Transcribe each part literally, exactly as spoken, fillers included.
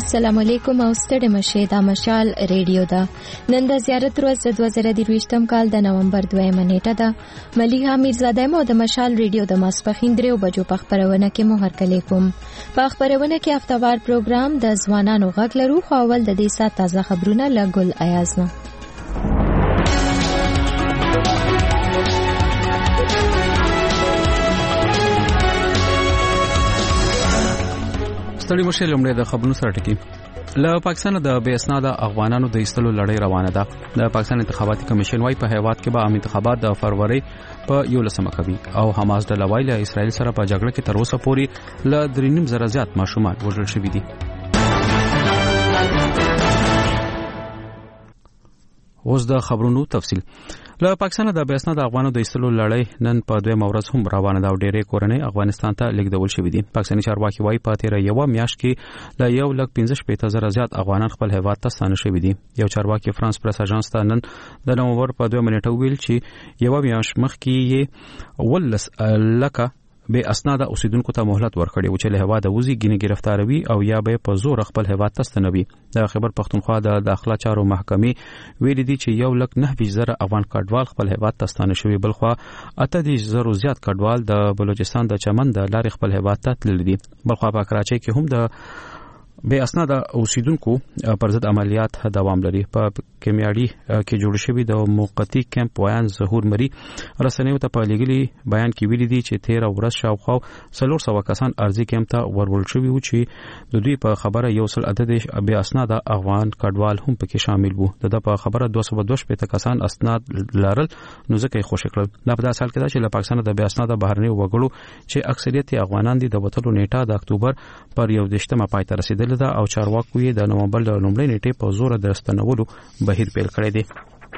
السلام علیکم او ستړي مشه دا مشال ریډیو دا نن د زیارت ورځ د دوه زره درویشتم کال د نومبر دویمه نیټه ده. ملیحه میرزاده مو د مشال ریډیو د ماسپخین دریو بجو په خبرونه کې مو هرکلی کوم. په خبرونه کې هفتوار پروګرام د ځوانانو غږ لرو، خو اول د دې سات تازه خبرونه له ګل ایاز نه. ستړي مشه لومړی د خبرونو سره ټکی. له پاکستان د بې اسناده افغانانو د ایستلو لړۍ روانه ده. د پاکستان انتخاباتي کمیشن وايي په هیواد کې به عام انتخابات د فروری په یولسمه کوي او حماس ډله وايي له اسرائیل سره په جګړه کې تر اوسه پورې له درې نیم زره زیات ماشومان وژل شوي دي. اوس د خبرونو تفصیل. له پاکستان د بې اسناده افغانانو د ایستلو لړۍ نن په دویمه ورځ هم روانه ده او ډېرې کورنۍ افغانستان ته لیږدول شوي دي. پاکستاني چارواکي وايي په تېره یوه میاشت کې له یو لک پنځه شپېته زره زیات افغانان خپل هیواد ته ستانه شوي دي. یو چارواکي فرانس پریس اژانس ته نن د نومبر په دویمه نیټه ویل چې یوه میاشت مخکې یې ولس لکه بې اسناده اوسیدونکو ته مهلت ورکړی و چې له هیواده وځي، ګینې ګرفتاروي او یا به په زور خپل هیواد ته ستنوي. د خیبر پښتونخوا د داخله چارو محکمې ویلي دي چې یو لک نه ویشت زره افغان کډوال خپل هیواد ته ستانه شوي، بلخوا اته دېرش زره زیات کډوال د بلوچستان د چمن د لارې خپل هیواد ته تللي دي. بلخوا په کراچۍ کې هم د بې اسناده اوسیدونکو پر ضد عملیات دوام لري. په کیمیاړي کې جوړ شوی د موقتی کیمپ ویان ظهور مری رسنیو ته په لګلي بیان کې ویلي دي چې تیره ورځ شاوخوا څلور سوه کسان ارزي کیمپ ته ورول شوي وو چې د دوی په خبره یو سل عدد بې اسناده افغان کډوال هم پکې شامل وو. د په خبره دوه سوه دوه شپېته کسان اسناد لرل نو ځکه یې خوشی کړل. دا په داسې حال کې ده چې له پاکستان د بې اسناده بهرنیو وګړو چې اکثریت افغانان دي د وتلو نیټه د اکتوبر پر یو دېرشمه پای ته رسیدلې ده او چارواکو یې د نومبر د لومړۍ نیټې په زور د راستنولو بهیر پیل کړی دی.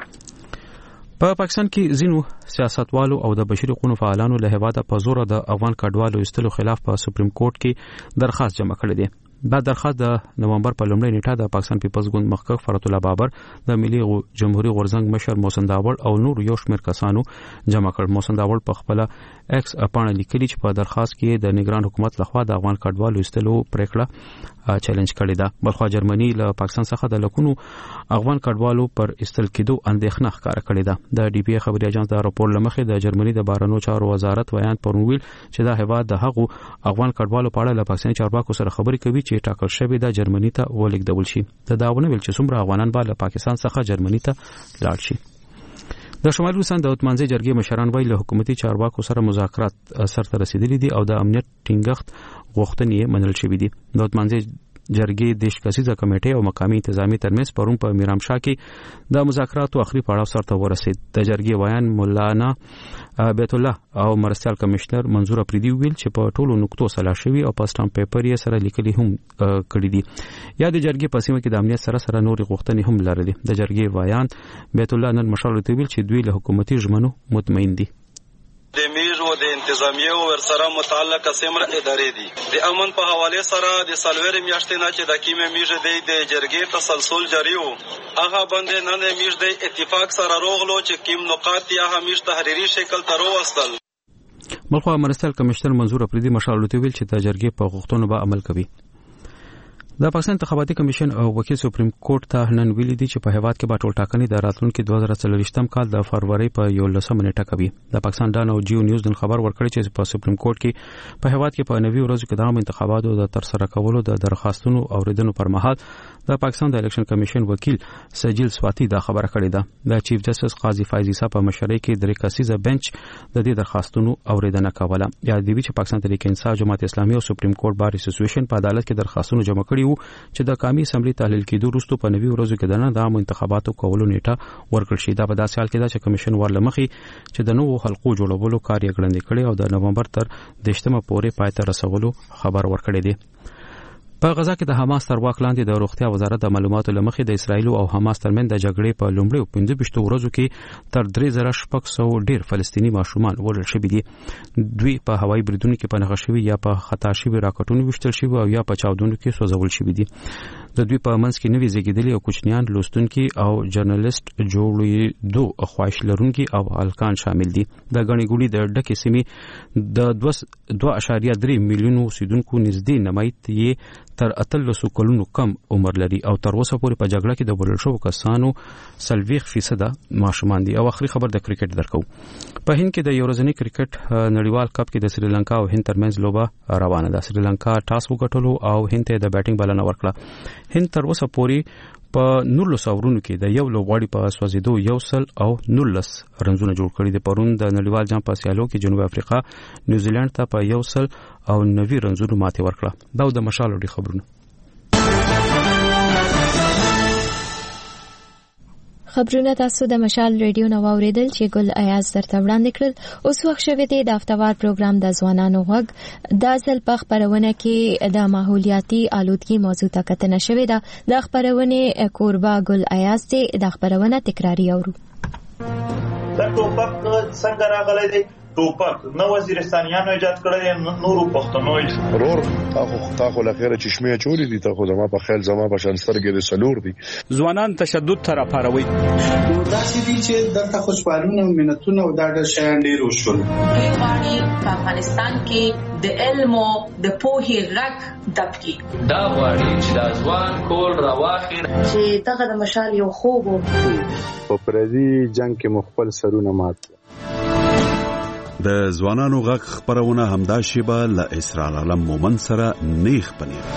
په پاکستان کې ځینو سیاستوالو او د بشري حقوقو فعالانو له هیواده په زور د افغان کډوالو ایستلو خلاف په سپریم کورټ کې درخواست جمع کړی دی. دا درخواست د نومبر په لومړۍ نیټه د پاکستان پیپلز ګوند مخکښ فرات الله بابر، د ملي جمهوریت غورځنګ مشر محسن داوړ او نور یو شمېر کسانو جمع کړ. محسن داوړ په خپل ایکس اپاڼه لیکلي چې په درخواست کې د نگران حکومت لخوا د افغان کډوالو ایستلو پریکړه چیلنج کړې ده. بلخوا جرمني له پاکستان څخه د لکونو افغان کډوالو پر ایستل کېدو اندېښنه ښکاره کړې ده. د ډي پی ای خبري اژانس د راپور لمخې د جرمني د بهرنیو چارو وزارت ویان پرون ویل چې دا هیواد د هغو افغان کډوالو په اړه له پاکستاني چارواکو سره خبرې کوي چې ټاکل شوی د جرمني ته ولیږدول شي. د داونه ویل چې څومره افغانان به له پاکستان څخه جرمني ته لاړ شي. د شمالي روسان د اتمانځي جرګې مشران ویل له حکومتي چارواکو سره مذاکرات سرته رسیدلي دي او د امنیت ټینګښت غوښتنې منل شوې دي. د اتمانځي جرګې د شکسیزه کمیټې او مقامي انتظامی ترمنځ پرون په میرامشاه کې د مذاکراتو اخري پړاو سرته ورسید. د جرګې ویان مولانا بیت الله او مرستیال کمشنر منظور افریدي ویل چې په ټولو نقطو سلا شوی او په سټامپ پیپر یې سره لیکلي هم کړی دي. یا د جرګې په سیمه کې د امنیت سره سره نورې غوښتنې هم لرلې. د جرګې ویان بیت الله نن مشال ته ویل چې دوی له حکومتي ژمنو مطمئن دي. د میژ او د انتظامیه او ورسره متعلقه سیمه ادارې دي. د امن په حواله سره د سلویر میاشتې نه چې د کیمه میژ دی د جرګې تسلسل جاری وو. هغه باندې نن میژ د اتفاق سره روغلو چې کیم نقاط یا همیش تحریری شکل تر وستل. بلخوا مرستیال کمشنر منظور افریدي مشال ته ویل چې د جرګې په غوښتنو به عمل کوي. د پاکستان انتخاباتي کمیشن او وکیل سپریم کورټ ته نن ویلي دي چې په هیواد کې به ټول ټاکنې د راتلونکي دوه زره څلوېښتم کال د فروری په یولسمه نیټه کوي. د پاکستان ډان او جیو نیوز نن خبر ورکړی چې په سپریم کورټ کې په هیواد کې په نوي ورځو کې د عام انتخاباتو د ترسره کولو د درخواستونو اوریدنو پر مهال د پاکستان د الیکشن کمیشن وکیل سجل سواتی دا خبره کړې ده. د چیف جسټس قاضي فایز عیسی په مشرۍ کې درې کسیزه بنچ د دې درخواستونو اوریدنه کوله. یا د وی چې پاکستان تحریک انصاف، جماعت اسلامي او سپریم کورټ بار اسوسییشن په عدالت کې درخواستونه جمع کړي وو چې د قومي اسمبلی تحلیل کېدو وروسته په نوي ورځو کې د عام انتخاباتو کولو نیټه ورکړل شي. دا په داسې حال کې ده چې کمیشن ورلمخې چې د نوو حلقو جوړولو کار یې ګړندې کړی او د نومبر تر دېرشمه پورې پای ته رسولو خبر ورکړی دی. په غزا کې د حماس تر واک لاندې د روغتیا وزارت د معلوماتو لمخې د اسرایل او حماس ترمنځ د جګړې په لومړیو پنځه ویشتو ورځو کې تر درې زره شپږ سوه ډېر فلسطیني ماشومان وژل شوي دي. دوی په هوایي بریدونو کې په نښه شوي یا په خطا شوي راکټونو ویشتل شوي او یا په چاودنو کې سوځول شوي دي. د دوی په منځ کې نوي زیږیدلي او کوچنیان، لوستونکي او جرنالست جوړېدو خواهش لرونکي او هلکان شامل دي. د ګڼې ګوڼې د ډکې سیمې د دوه اعشاریه درې میلیونو اوسیدونکو نږدې نمایت یې تر اتلسو کلونو کم عمر لري او تر اوسه پورې په جګړه کې د بلل شو کسانو سلويخ فیصد ماشومان دي. او اخري خبر د کرکټ درکو. په هند کې د یو ورځنی کرکټ نړیوال کپ کې د سریلانکا او هند ترمنځ لوبه روانه ده. سریلانکا ټاس وګټلو او هند ته د بیټینګ بلنه ورکړه. هند تر اوسه پورې په نولس اورونو کې د یو لوبغاړي په سوځیدو یو سل او نولس رنزونه جوړ کړي دي. پرون د نړیوال جام په سیالو کې جنوب افریقا نیوزیلند ته په یو سل او نوي رنزونو ماتې ورکړه. دا د مشال وړي خبرونه. خبرونه تاسو د مشال ریډیو نو اوریدل چې ګل ایاز درته وړاندې کړل. اوس وخت شوه دی د هفتوار پروګرام د ځوانانو غږ. د ځل په خبرونه کې د ماحولیاتي آلودګي موضوع ته کتنه شوې ده. د خبرونه کوربا ګل ایاز ته د خبرونه تکراری اورو. دا ټوپک څنګه راغلی دی؟ ټوپک نو وزیرستانیانو ایجاد کړی، نورو پښتنو ضرور تاخو تاخو لخيره چشمه چوری دي. تاخو زما په خیال زما په شانسترګې د سلور دي. ځوانان تشدد تر پاروي. دا چې دي چې دلته خوشحالونه منتونه او دا د شان ډیر وشول. غواړي په افغانستان کې د علم او د پوهې غږ دبکي. دا غواړي چې د ځوان کول راواخي چې دغه د مشال یو خوب په پردي جنگ کې مخبل سرونه مات. د ځوانانو غږ خبرونه همدا شیبه له اسرار علم مومن سره نیخ پنیر.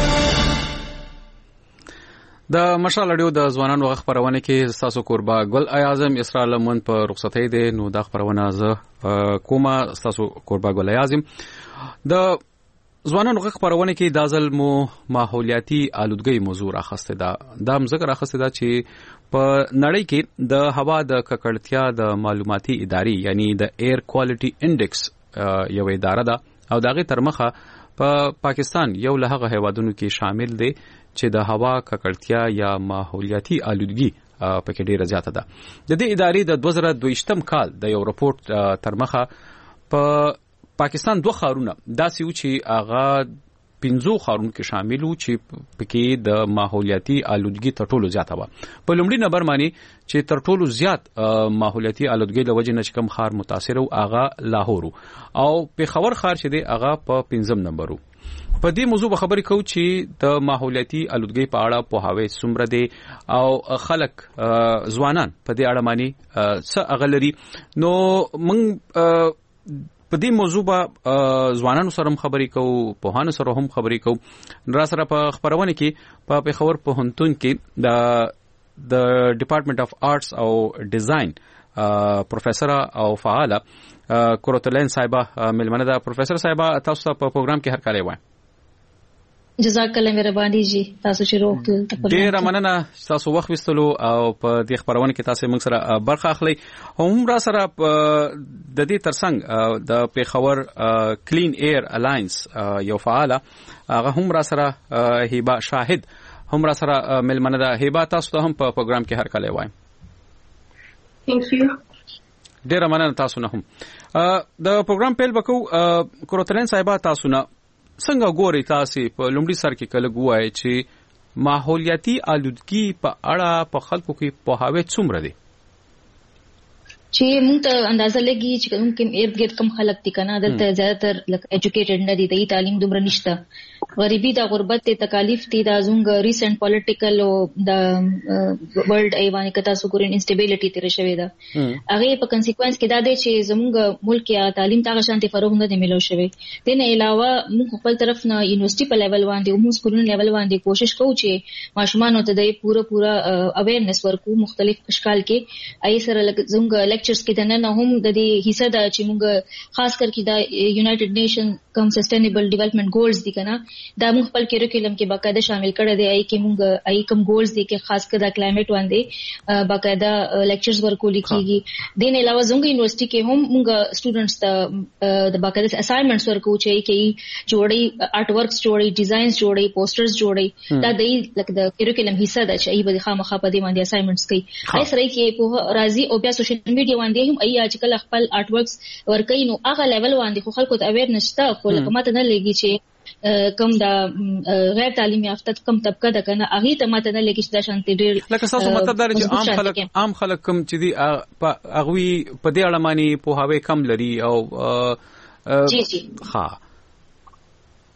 د مشال اډیو د ځوانانو غږ خبرونه کې تاسو کوربا ګل ایازم اسرار علم مومن په رخصتۍ دی. نو دا خبرونه زه کومه تاسو کوربا ګل ایازم د ځوانانو غږ خبرونه کې د ځل مو ماحولیاتي آلودګي موضوع راخسته ده. دا مزګر راخسته ده چې په نړۍ کې د هوا د ککړتیا د معلوماتي ادارې یعنی د ایر کوالټي انډیکس یو اداره ده او دغه ترمخه په پاکستان یو له هغه هیوادونو کې شامل دی چې د هوا ککړتیا یا ماحولیاتي آلودګي پکې ډیره زیاته ده. د دې ادارې د دوه زره دوه کال د یو رپورت ترمخه په پاکستان دوه خارونه داسې و چې هغه پنځو خارونو کې شامل وو چې پکې د ماحولیاتي آلودګي تر ټولو زیاته و. په لومړي نمبر باندې چې تر ټولو زیات ماحولیاتي آلودګي د وجې نه کم خار متاثر او هغه لاهور او پیښور خار چې دی هغه په پنځم نمبر وو. په دې موضوع به خبرې کوو چې د ماحولیاتي آلودګي په اړه په هاوی څومره دی او خلک ځوانان په دې اړه باندې څه اغلري. نو موږ په دې موضوع به ځوانانو سره هم خبرې کوو، پوهانو سره هم خبرې کوو. را سره په خبرونه کې په پیښور پوهنتون کې د د ډپارټمنټ اف آرټس او ډیزاین پروفیسور او فعاله کوروتلین صاحبہ ملمنه ده. پروفیسور صاحبہ تاسو په پروګرام کې هر کله وای. جزاک الله مهرباني جی. تاسو چې روغ ډیر مننه تاسو وخت وستلو او په دې خبرونه کې تاسو موږ سره برخه اخلي. هم را سره د دې ترڅنګ د پیښور کلین ایر الاینس یو فعاله هغه هم را سره هبه شاهد هم را سره ملمنه ده. هبه تاسو ته هم په پروګرام کې هر کله وای. ثانک یو. ډیر مننه تاسو نه هم. د پروګرام پیل وکړو. کوروتلین صاحبہ تاسو نه څنګه ګوري تاسو په لومړي سر کې کله ګوای چې ماحولیاتي آلودګي په اړه په خلکو کې په هاوی څومره دي؟ چې موږ ته اندازه لګي چې کوم کوم ارګ کم خلک دي کنه دلته زیاتره لکه ایجوکیټډ نه دي، د تعلیم دومره نشته، غریبي د غربت ته تکالیف دي، د زونګ ریسنت پولیټیکل او د ورلد ایوانه کتا سکورین انسټیبিলিټی تیر شوی دا هغه په کنسیکوئنس کې دا دی چې زموږ ملک یا تعلیم ته شانتي فروغ نه دی ملو شوی. دنه علاوه موږ خپل طرف نه یونیورسيټي په لیول باندې او موږ سکولونو لیول باندې کوشش کوو چې ماشومان ته د پوره پوره اویرنس ورکو مختلف اشکال کې ای سره زموږ لیکچرز کې د نن هم د دې حصہ دا چې موږ خاص کر کې د یونایټډ نیشن کم سسټینیبل ډیولپمنٹ ګولز دي کنه دا موږ خپل کریکولم کې باقاعده شامل کړی دی. ای کې موږ ای کم ګولز دي کې خاص کر د کلایمټ باندې باقاعده لیکچرز ورکول کیږي. دین علاوه زموږ یونیورسيټي کې هم موږ سټوډنټس ته د باقاعده اسایمنټس ورکو چې کې جوړي آرټ ورکس جوړي ډیزاینز جوړي پوسټرز جوړي دا د لکه د کریکولم حصہ ده چې ای به خامخا په دې باندې اسایمنټس کوي. ای سره کې په راضي او بیا سوشل میډیا باندې هم ای اجکل خپل آرټ ورکس ورکوي نو هغه لیول باندې خو خلکو ته اویرنس شته خو لکه ماته نه لګي چې کم دا غیر تعلیمي یافته کم طبقه ده کنه هغه ته ماته نه لګي چې دا شانتي ډیر لکه تاسو مطلب دا چې عام خلک عام خلک کم چې دی هغه په دې اړه مانی په هاوی کم لري او جی جی ها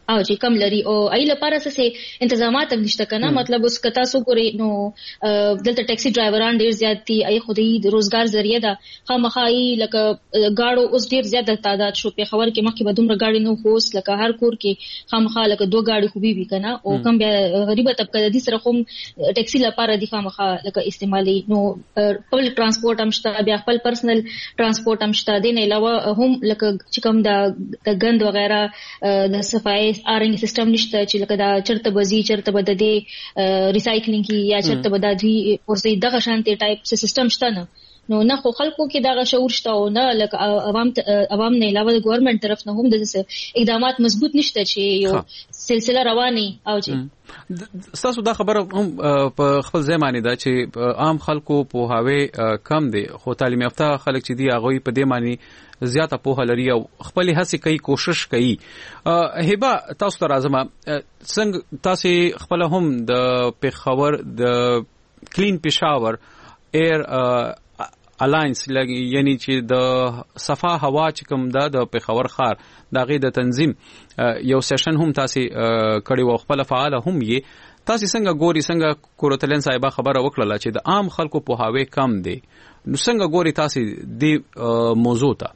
او چې کم لري او ای لپاره څه انتظامات نشته کنه مطلب اوس کتا سو ګوري نو دلته ټیکسي ډرایوران ډیر زیات دي ای خودي د روزګار ذریعہ ده خامخای لکه گاړو اوس ډیر زیات تعداد شو په خبر کې مخکې بدومره گاډي نو هوس لکه هر کور کې خامخا لکه دوه گاډي خوبي وي کنه او کم بیا غریبه طبقه د دې سره کوم ټیکسي لپاره دي خامخا لکه استعمالي نو پبلک ترانسپورت هم شته بیا خپل پرسنل ترانسپورت هم شته دین علاوه هم لکه چې کوم د غند وغیرہ د صفای آرنګ سیستم نشته چې لکه دا چرته بزي چرته بد دي ریسایکلینګ کی یا چرته بد دي ورسې دغه شانتي ټایپ سیستم شته نه نو نه خو خلکو کې دغه شعور شته او نه لکه عوام عوام نه علاوه د ګورنمنت طرف نه هم د اقدامات مضبوط نشته چې یو سلسله رواني او چې تاسو دا خبره هم په خپل ځای معنی ده چې عام خلکو په هاوی کم دي خو تعلیم یافته خلک چې دی هغه په دې معنی زیاته په لري او خپل هڅه کوي کوشش کوي هبه تاسو ته راځم څنګه تاسو خپل هم د پیښور د کلین پېښور ایر الاینس یعنی چې د صفا هوا چې کوم ده د پیښور ښار د غي د تنظیم یو سیشن هم تاسو کړي و خپل فعال هم یې تاسو څنګه ګوري څنګه کورتلن صاحب خبره وکړه چې د عام خلکو په هاوی کم دي نو څنګه ګوري تاسو د موضوع ته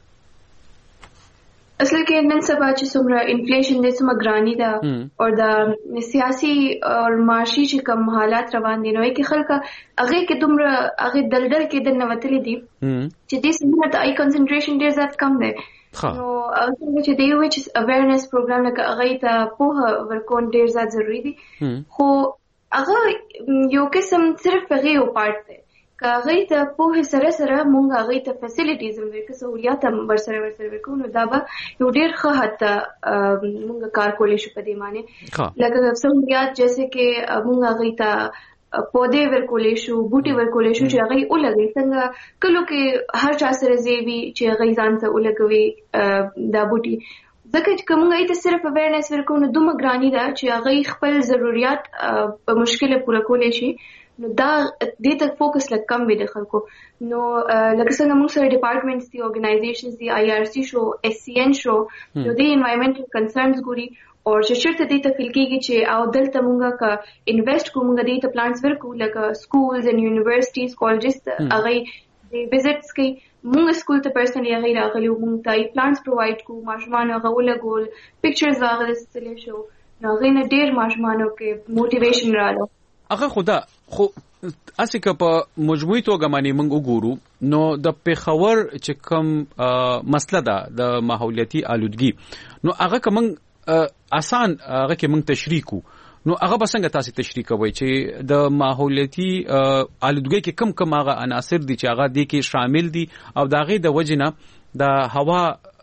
اصل کې نن سبا چې څومره انفلیشن دې څومره ګرانی ده او د سیاسي او معاشي چې کوم حالات روان دي نو کې خلک هغه کې دومره هغه دلدل کې د نوتلې دي چې دې سمه د آی کنسنټریشن ډیر زیات کم دی نو څنګه چې دی وچ اویرنس پروګرام لکه هغه ته په ورکون ډیر زیات ضروری دي خو هغه یو قسم صرف هغه یو پارت دی کاغی ته په سره سره مونږ هغه ته فیسیلیټیز هم ورکړو سہولیات هم ورسره ورسره ورکړو نو دا به یو ډیر ښه حتی مونږ کار کولای شو په دې معنی لکه سہولیات جیسے کې مونږ هغه ته پودے ورکولې شو بوټي ورکولې شو چې هغه ولګي څنګه کلو کې هر چا سره زیوی چې هغه ځان ته ولګوي دا بوټي ځکه چې کومه ایت صرف اویرنس ورکو نو دومره ګرانی ده چې هغه خپل ضرورت په مشکل پوره کولای شي نو دا دې ته فوکس لکه کم وي د خلکو نو لکه څنګه موږ سره ډپارټمنټس دي اورګنایزیشنز دي آی آر سی شو ایس سی ان شو نو د انوایرنمنټل کنسرنز ګوري او چې شرط دې ته فیل کېږي چې او دلته موږ کا انویسټ کوو موږ دې ته پلانټس ورکو لکه سکولز ان یونیورسيټیز کالجز هغه د وزټس کې موږ سکول ته پرسنلی هغه راغلي موږ ته پلانټس پرووایډ کوو ماشومان هغه ولګول پکچرز واغستل شو نو هغه نه ډیر ماشومانو کې موټیویشن رااله هغه خدا خو اسی که په مجموعي توګه باندې موږ وګورو نو د پیښور چې کوم مسله ده د ماحولیاتي آلودګي نو هغه کوم آسان هغه کې موږ تشریح کو نو هغه به څنګه تاسو تشریح کوئ چې د ماحولیاتي آلودګي کې کم کم هغه عناصر دي چې هغه دي کې شامل دي او د هغه د وجنه د هوا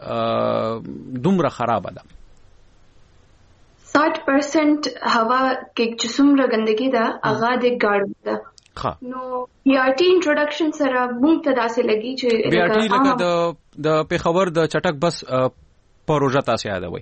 دومره خراب ده साठ परसेंट हवा के چې څومره ګندګي ده هغه د ګاډو ده نو بي آر ټي انټروډکشن سره موږ ته داسې لګي چې بي آر ټي لکه د د پیښور د چټک بس پروژه تاسو یادوي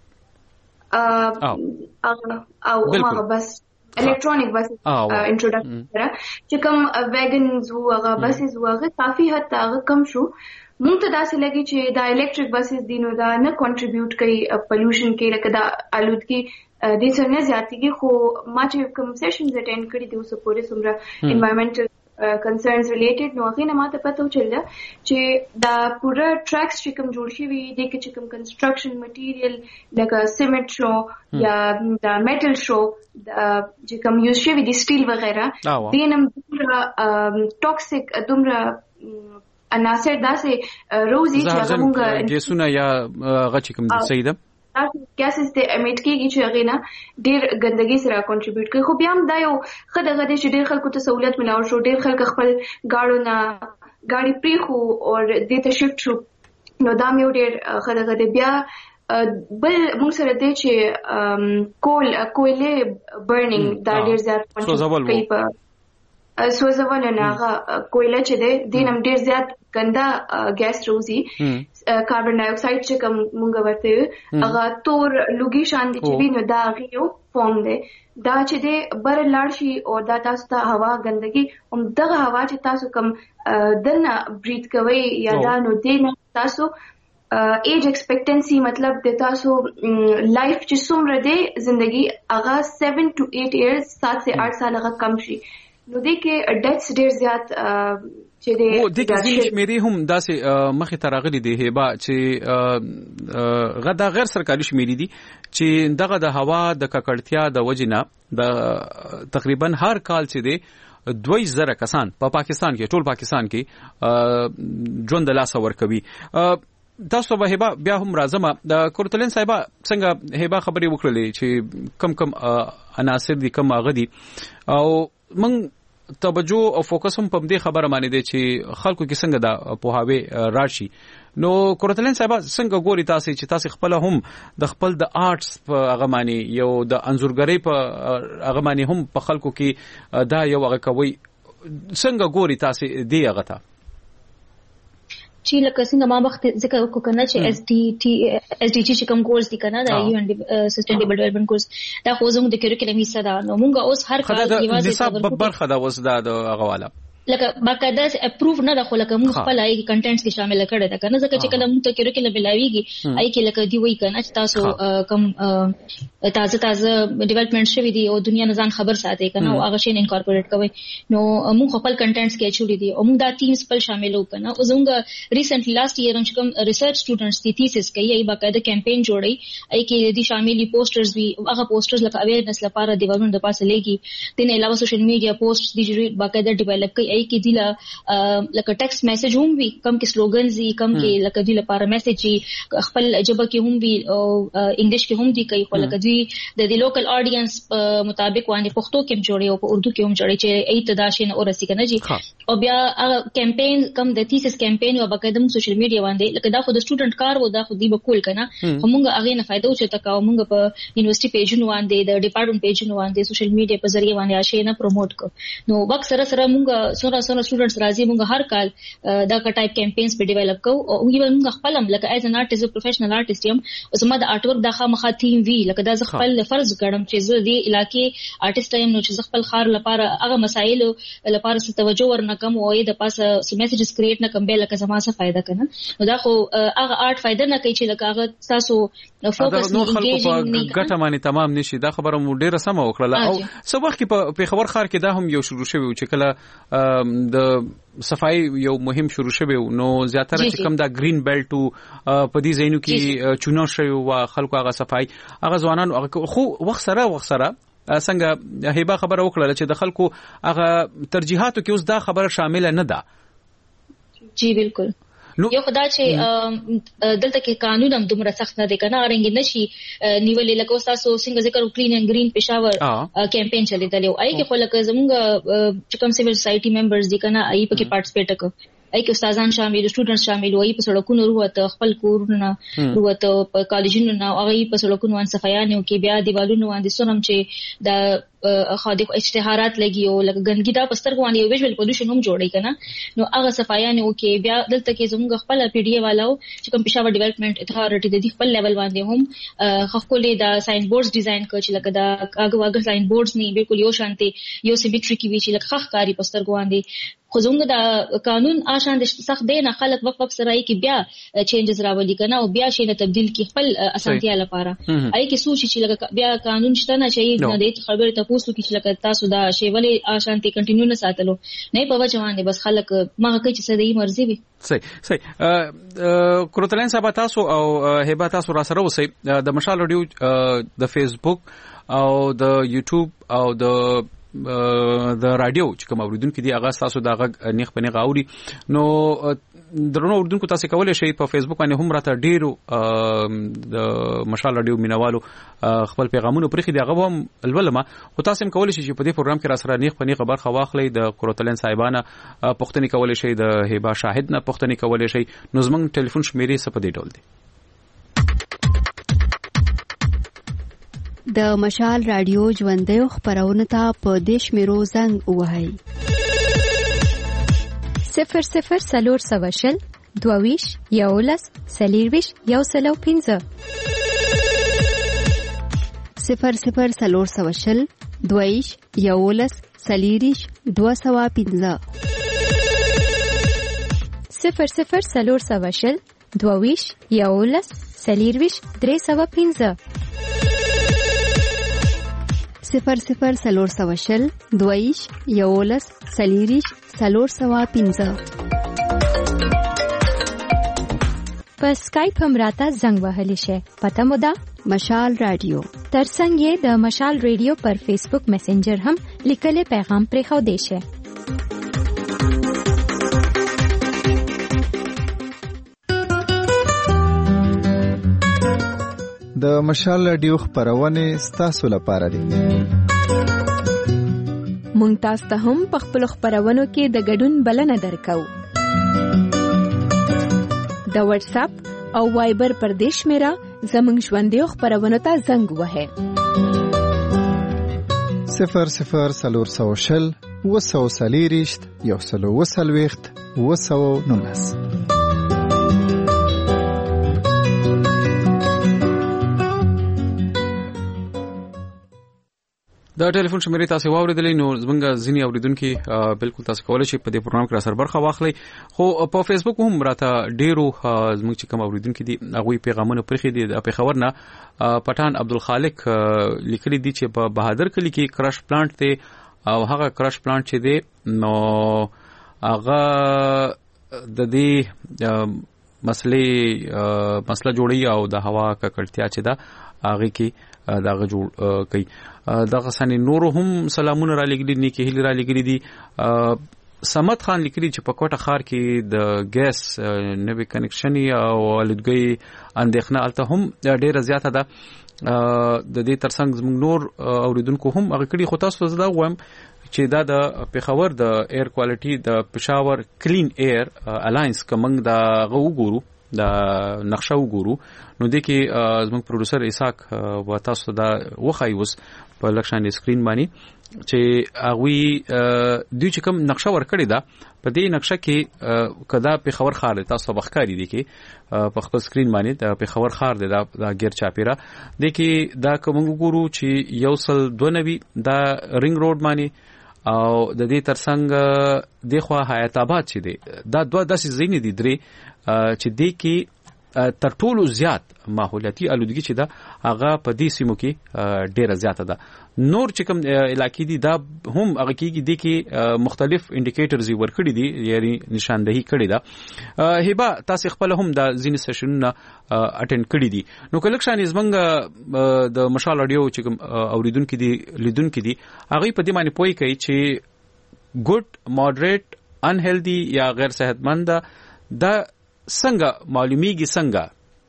ا او هغه بس الکترونیک بس انټروډکشن سره چې کوم ویګنز هغه بسز هغه کافي حد هغه کم شو مونږ ته داسې لګي چې دا الکتریک بسز دي نو دا نه کنټریبیوټ کوي پولیوشن کې لکه دا آلودګي د څه نه زیاتېږي خو ما چې کوم سیشنز اټینډ کړي دي اوس پورې څومره انوایرنمنټل کنسرنز ریلیټډ نو هغه نه ماته پته وچل چې دا پورا ټریکس چې کوم جوړ شي وي د کې چې کوم کنسټرکشن مټیریل لکه سیمنټ شو یا دا میټل شو چې کوم یوز شي دي سټیل وغیرہ دینم دومره ټاکسیک دومره عناصر داسې روزي چې موږ ګیسونه یا غچ کوم دي صحیح ده تاسو ګیسز ته امیټ کیږي چې هغه نه ډیر ګندګي سره کنټریبیوټ کوي خو بیا هم دا یو خدای غدي چې ډیر خلکو ته سہولت ملاو شو ډیر خلک خپل گاډو نه گاډي پریخو او دې ته شفت شو نو دا مې ډیر خدای غدي بیا بل موږ سره دې چې کول کویلې برنینګ دا ډیر زیات کنټریبیوټ کوي په سوزول نه هغه کویله چې ده دینم ډیر زیات ګندا ګیس روزي کاربن ډای اکساید چې کوم مونږ ورته هغه تور لوګي شان دي چې وینو دا غيو فورم ده دا چې ده بر لاړ شي او دا تاسو ته هوا ګندګي هم دغه هوا چې تاسو کوم دنه بریث کوي یا دا نو دینه تاسو ایج ایکسپیکټنسي مطلب د تاسو لایف چې څومره دی زندگی هغه seven to eight years سات سے آٹھ سال هغه کم شي نو دې کې ډیتس ډیر زیات چې دی او د کې شمیرې هم داسې مخې ته راغلي دي هبه چې غدا غیر سرکاري شمیرې دي چې دغه د هوا د ککړتیا د وجنه د تقریبا هر کال چې دی دوی زره کسان په پا پاکستان کې ټول پاکستان کې ژوند لاس ور کوي. تاسو به هبه بیا هم راځم د کورتلن صاحب څنګه هبه خبري وکړلې چې کم کم عناصر دي کم هغه دي او موږ توجه او فوکس هم په دې خبره باندې دي چې خلکو کې څنګه د پوهاوی راشي. نو کورتلن صاحب څنګه ګوري تاسو چې تاسو خپل هم د خپل د آرټس په هغه باندې یو د انځورګری په هغه باندې هم په خلکو کې دا یو هغه کوي څنګه ګوري تاسو دی هغه ته چې لکه څنګه ما وخت ذکر وکړ کنه چې اس ډي ټي اس ډي چې کوم کورس دي کنه دا یو ان سسټینیبل ډیولپمنٹ کورس دا خو زموږ د کریکولم حصہ ده نو موږ اوس هر کال یوازې نصاب برخه دا اوس دا هغه والا لکه باقاعده اپروف نه راخو لکه موږ خپل آی کنټینټس کې شامل کړی دا کنه ځکه چې کله موږ ته کریکولم بلاویږي آی کې لکه دی وای کنه چې تاسو کم تازه تازه ډیولپمنٹ شوی دی او دنیا نه ځان خبر ساتي کنه او هغه شی انکارپوریټ کوي نو موږ خپل کنټینټس کې چوری دي او موږ دا ټیمز خپل شاملو کنه او زموږ ریسنټلی لاست ایئر هم کوم ریسرچ سټوډنټس دي تھیسس کوي ای باقاعده کمپین جوړي ای کې دي شاملي پوسټرز وی هغه پوسټرز لکه اویرنس لپاره دیوالونو د پاسه لګي تین علاوه سوشل میډیا پوسټ دي باقاعده ډیولپ کوي ای کې دي لکه ټیکسټ میسج هم وی کم کې سلوګنز وی کم کې لکه دی لپاره میسج خپل جبه کې هم وی او انګلیش کې هم دی کوي خو لکه دی د لوکل اډینس مطابق باندې پښتو کې هم جوړي او په اردو کې هم جوړي چې ای تداشین او رسې کنه جی او بیا کمپین کم د تھیسس کمپین او باقاعده سوشل میډیا باندې لکه دا خو د سټوډنټ کار و دا خو دی بکول کنه همغه هغه نه فائدہ او چې تکاو موږ په یونیورسيټي پیجونو باندې د ډپارټمنټ پیجونو باندې سوشل میډیا په ذریعہ باندې آشې نه پروموټ کو نو وخت سره سره موږ سره سره سټوډنټس راځي موږ هر کال دا ټایپ کمپینز په ډیولپ کوو او موږ خپل هم لکه ایز ان آرټیست پروفیشنل آرټیست یم او زما د آرټ ورک د خامخا تیم وی لکه دا ز خپل فرض ګڼم چې زه د علاقې آرټیست یم نو چې خپل خار لپاره هغه مسایل لپاره څه توجه ورنکم او د پاسه میسجز کریټ نه کم به لکه زما څه فائدہ کنه نو دا خو هغه آرټ فائدہ نه کوي چې لکه هغه تاسو فوکس نه انګیجینګ نه ګټه باندې تمام نشي دا خبره مو ډیره سم وکړه او څو وخت کې په خبر خار کې دا هم یو شروع شوی چې کله د صفای یو مهم شروع شوی نو زیاتره چې کوم دا گرین بیلټ په دې ځایونو کې چونو شوی او خلکو هغه صفای هغه ځوانان خو وخت سره وخت سره څنګه هیبه خبره وکړه چې د خلکو هغه ترجیحاتو کې اوس دا خبره شامل نه ده جی بالکل یو خدا چې دلته کې قانون هم دومره سخت نه دی کنه اورنګ نشي نیولې لکه تاسو څنګه ذکر کلین اینڈ گرین پېښور کمپین چلیدل او آی کې خو لکه زموږ چې کوم سیویل سوسایټي ممبرز دي کنه آی په کې پارټیسپیټ وکړ آی کې استادان شامل سټوډنټس شامل وي په سړکونو وروته خپل کورونه وروته په کالجونو نه هغه په سړکونو باندې صفایانو کې بیا دیوالونو باندې سونم چې د خاطی اشتهارات لګي او لکه ګندګي دا پستر باندې یو ویژوال پولوشن هم جوړي کنه نو هغه صفایانو کې بیا دلته کې زموږ خپل پی ډی ای والو چې کوم پېښور ډیولپمنٹ اتھارټي د خپل لیول باندې هم خپل د ساين بورډز ډیزاین کړ چې لکه دا هغه هغه ساين بورډز نه بالکل یو شانتي یو سیمټری کې وی چې لکه خخ کاری پستر باندې خو زموږ د قانون آشان د سخت دی نه خلک وقت وقت سره کې بیا چینجز راولي کنه او بیا شي نه تبديل کی خپل اسانتیا لپاره آی کې سوچ چې لکه بیا قانون شته نه چې نه د خبره تاسو کې چې لکه تاسو دا شی ولې آشان ته کنټینیو نه ساتلو نه په وجه باندې بس خلک ما کوي چې څه دی مرزي وي صحیح صحیح کورتلین صاحب تاسو او هبه تاسو را سره اوسئ د مشال رادیو د فیسبوک او د یوټیوب او د د رادیو چې کوم اوریدونکو دي هغه تاسو دا غږ نیخ پنه غاوري نو درنو اوریدونکو تاسو کولای شئ په فیسبوک باندې هم راته ډیرو د مشال رادیو مینوالو خپل پیغامونه پرې خې دی هغه هم الولما او تاسو هم کولای شئ چې په دې پروګرام کې را سره نیخ پنه خبر خواخلې د کورتلن صاحبانه پښتني کولای شئ د هبه شاهد نه پښتني کولای شئ نو زمنګ ټلیفون شمیرې سپدې ډول دی د مشال رادیو ژوندۍ خبرونه ته په دیش میرو زنګ وهاي صفر صفر سلور سواشل دوویش یولس سلیرویش یو سلو پینزه صفر صفر سلور سواشل دوویش یولس سلیریش دو سوا پینزه صفر صفر سلور سواشل دوویش یولس څلېرویشت درې سوه پنځه صفر صفر څلور سوه شل دوویش یولس څلېرویشت څلور سوه پنځه. په سکایپ هم راته زنګ وهلی شي. پته مو ده مشال رادیو. ترڅنګ یې د مشال رادیو پر فیسبوک میسنجر هم لیکلي پیغام پرېښودی شي. د مشال رادیو خبرونه ستاسو لپاره دي. مونږ تاسو ته هم په خپل خبرونو کې د ګډون بلنه درکو. د واتس اپ او وایبر پر دیش میرا زمنګ ژوندې خبرونه ته زنګ وهه. صفر صفر څلور سوه شل اووه سوه څلېرویشت یو سل اووه څلوېښت اووه سوه نولس. دا ټلیفون شمیرې تاسو واوریدلې نو زمونږ ځینی اوریدونکو بالکل تاسو کولای شئ په دې پروګرام کې را سره برخه واخلئ. خو په فیسبوک هم راته ډیرو زمونږ چې کوم اوریدونکو دي هغه پیغامونه پرخې دي. په خبر نه پټان عبدالخالق لیکلي دي چې په بهادر کلی کې کرش پلانټ ته او هغه کرش پلانټ چې دی نو هغه د دې مسلې مسله جوړي او د هوا ککړتیا چې دا هغه کې داغه جوړ کوي. دغه سنې نور هم سلامونه را لګلي دي کې هلي را لګلي دي. سمت خان لیکلي چې په کوټه خار کې د ګیس نوې کنیکشن او الودګي اندېښنه الته هم ډیره زیاته ده. د دې ترڅنګ زموږ نور اوریدونکو هم هغه کړي. خو تاسو زده وایم چې دا د پیښور د ایر کوالټي د پېښور کلین ایر الاینس کومنګ دا غو ګورو دا نقشه وګورو نو د کې زموږ پروډوسر اسحاق و تاسو دا وخای وس په لکشن سکرین باندې چې هغه دوی چې کوم نقشه ورکړی دا په دې نقشه کې کدا پیښور خار تاسو بخکاری دي کې په خپل سکرین باندې د پیښور خار د غیر چاپیرا د کې دا کوم وګورو چې یو سل دوه نوي دا رینګ روډ باندې او د دې ترڅنګ د خو حیات آباد چې دی دا دوه داسې زینې دي درې چې د کې تر ټولو زیات ماحولیاتي الودګي چې دا هغه په دې سیمو کې ډیره زیاته ده. نور چې کوم علاقې دي دا هم هغه کې دي کې مختلف انډیکیټرز ورکړي دي یعنی نشاندهي کړي ده. هبه تاسو خپل هم د ځینې سیشنونه اټینډ کړي دي نو کلکشن زمنګ د مشال اډیو چې کوم اوریدونکو دي لیدونکو دي هغه په دې معنی پوي کوي چې ګډ ماډریټ ان هیلدي یا غیر صحتمند دا څنګه معلومیږي څنګه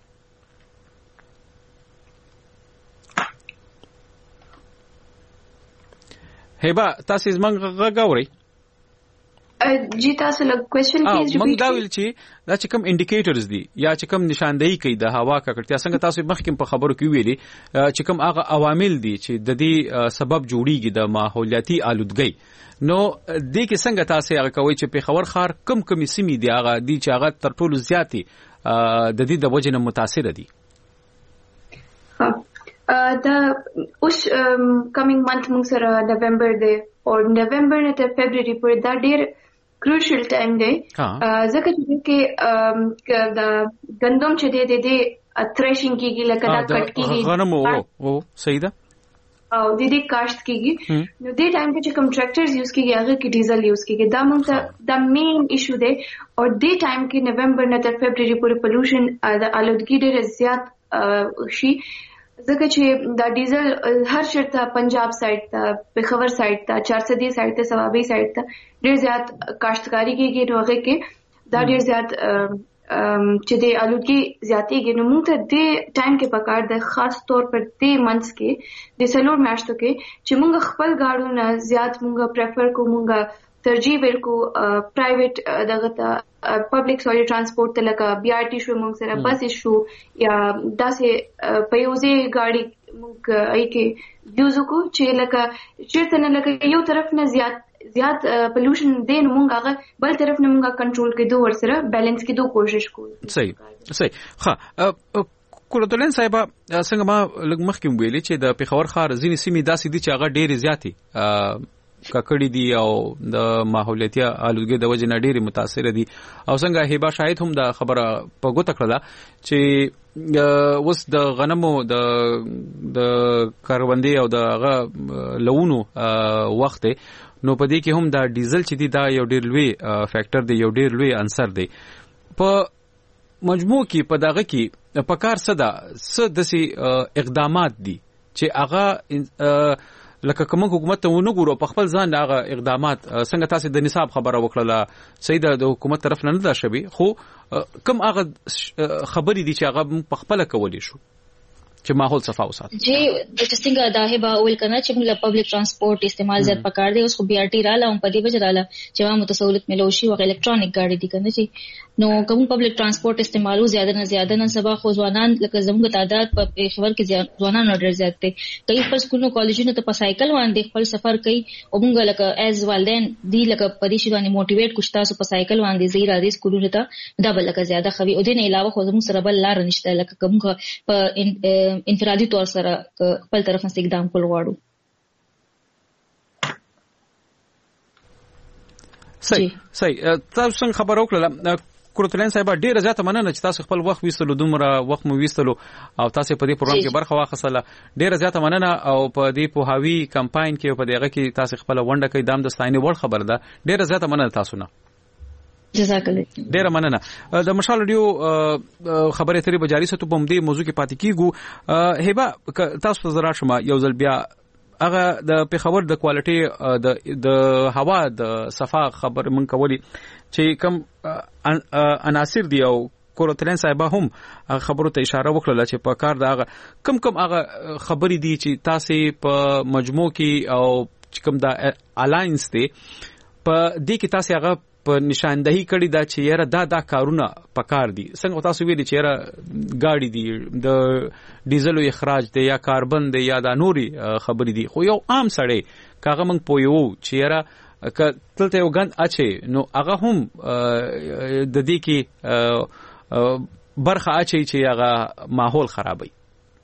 هبه تاسو زمنګ غاوري جی تاسو له کوېشن پلیز ریپیټ موږ دا ویل چې دا چې کوم انډیکیټرز دي یا چې کوم نشاندهي کوي د هوا ککړتیا څنګه تاسو مخکې په خبرو کې ویلي چې کوم هغه عوامل دي چې د دې سبب جوړیږي د ماحولیاتي آلودګۍ نو دې کې څنګه تاسو هغه کوي چې په خبر خار کم کم سیمې دی هغه دي چې هغه تر ټولو زیاتې د دې د وجه نه متاثر دي. دا اوس کمینګ منث موږ سره نومبر دی او نومبر نه تر فبرवरी پورې دا ډېر کروشل ټایم دی ځکه چې دا غندم چې دی د تھریشنګ کیږي لکه دا کټ کیږي غنم او او صحیح ده او د دې کاشت کیږي نو دې ټایم کې چې کوم ټریکټرز یوز کیږي هغه کې ډیزل یوز کیږي دا مونږ ته دا مین ایشو دی او دې ټایم کې نومبر نه تر فبرवरी پورې پولوشن د آلودګي ډېر زیات شي ځکه چې دا ډیزل هر چرته پنجاب سایډ ته پېښور سایډ ته چارسدي سایډ ته سوابي سایډ ته ډېر زیات کاشتکاری کیږي نو هغه کې دا ډېر زیات چې د آلودګي زیاتېږي نو موږ ته د ټایم کې پکار د خاص طور پر د منځ کې د سلور میاشتو کې چې موږ خپل گاډو نه زیات موږ پریفر کو موږ ترجیح ورکو پرایویټ دغه ته پبلک سوري ترانسپورت ته لکه بي آر ټي شو موږ سره بس شو یا داسې پيوزي گاډي موږ ای کې یوز کو چې لکه چیرته نه لکه یو طرف نه زیات زیات پولوشن دین موږ هغه بل طرف نه موږ کنټرول کېدو ور سره بیلانس کېدو کوشش کوو. صحیح صحیح ها کولتلن صاحب څنګه ما لږ مخکې ویلې چې د پیښور خار ځینې سیمې داسې دي چې هغه ډېرې زیاتې ککړې دي او د ماحولیتي آلودګۍ د وجې نه ډېرې متاثر دي او څنګه هبه شاید هم د خبره په ګوته کړله چې اوس د غنمو د د کاروندې او د هغه لونو وخت نو په دې کې هم د ډیزل چې دی دا یو ډېر لوی فیکټر دی یو ډېر لوی عنصر دی په مجموع کې په دغه کې په کار څه ده څه داسې اقدامات دي چې هغه لکه کوم حکومت ته ونه ګورو په خپل ځان هغه اقدامات څنګه تاسو د نصاب خبره وکړه صحیح ده د حکومت طرف نه نه ده شوی خو کوم هغه خبرې دي چې هغه په خپل کولی شو چې ماحول صفا وساتي جی د څنګه دا هبه اول کنه چې موږ پبلک ترانسپورت استعمال زیات پکار دی اوس خو بي ار ټي رااله هم په دې وجه رااله چې ما متسولت ملوشي او الکترونیک ګاډي دي کنه چې نو کوم پبلک ترانسپورت استعمالو زیاده نه زیاده نه سبا خو ځوانان لکه زموږ تعداد په خبر کې ځوانان ډېر زیات دي کئی پر سکولونو کالجونو ته په سایکل باندې خپل سفر کوي او موږ لکه ایز والدین دی لکه په دې شی باندې موټیویټ کوشتا سو په سایکل باندې زی را دي سکولونو ته دا بل لکه زیاده خوي او دې نه علاوه خو زموږ سره بل لار نشته لکه کوم په انفرادي تور سره خپل طرف نه اقدام کول غواړو صحیح صحیح تاسو څنګه خبر وکړه کورتلین صاحب ډیره زیاته مننه چې تاسو خپل وخت ویستلو دومره وخت مو ویستلو او تاسو په دې پروګرام کې برخه واخیستله ډیره زیاته مننه او په دې پوهاوی کمپاین کې په دغه کې تاسو خپل ونډه کوي دام د ستاینې وړ خبر ده ډیره زیاته مننه تاسو نه جزاک الله ډیره مننه د مشال ریډیو خبرې اترې بجاری ستو په دې موضوع کې پاتې کیږو هبه تاسو ته زرا شمه یو ځل بیا هغه د پیښور د کوالټي د د هوا د صفا خبر من کولی چې کوم عناصر دی او کورتلین صاحب هم خبرو ته اشاره وکړه چې په کار دا کم کم هغه خبرې دي چې تاسو په مجموع کې او کوم دا الاینس دی په دې کې تاسو هغه په نشاندهی کړی دا چې یاره دا دا کارونه پکار دي څنګه تاسو ویلي چې یاره گاډي دي د ډیزلو اخراج دی یا کاربن دی یا د نوري خبرې دي خو یو عام سړی کاغه موږ پویو چې یاره ک تلته یو غند اچي نو هغه هم د دې کې برخه اچي چې هغه ماحول خرابوي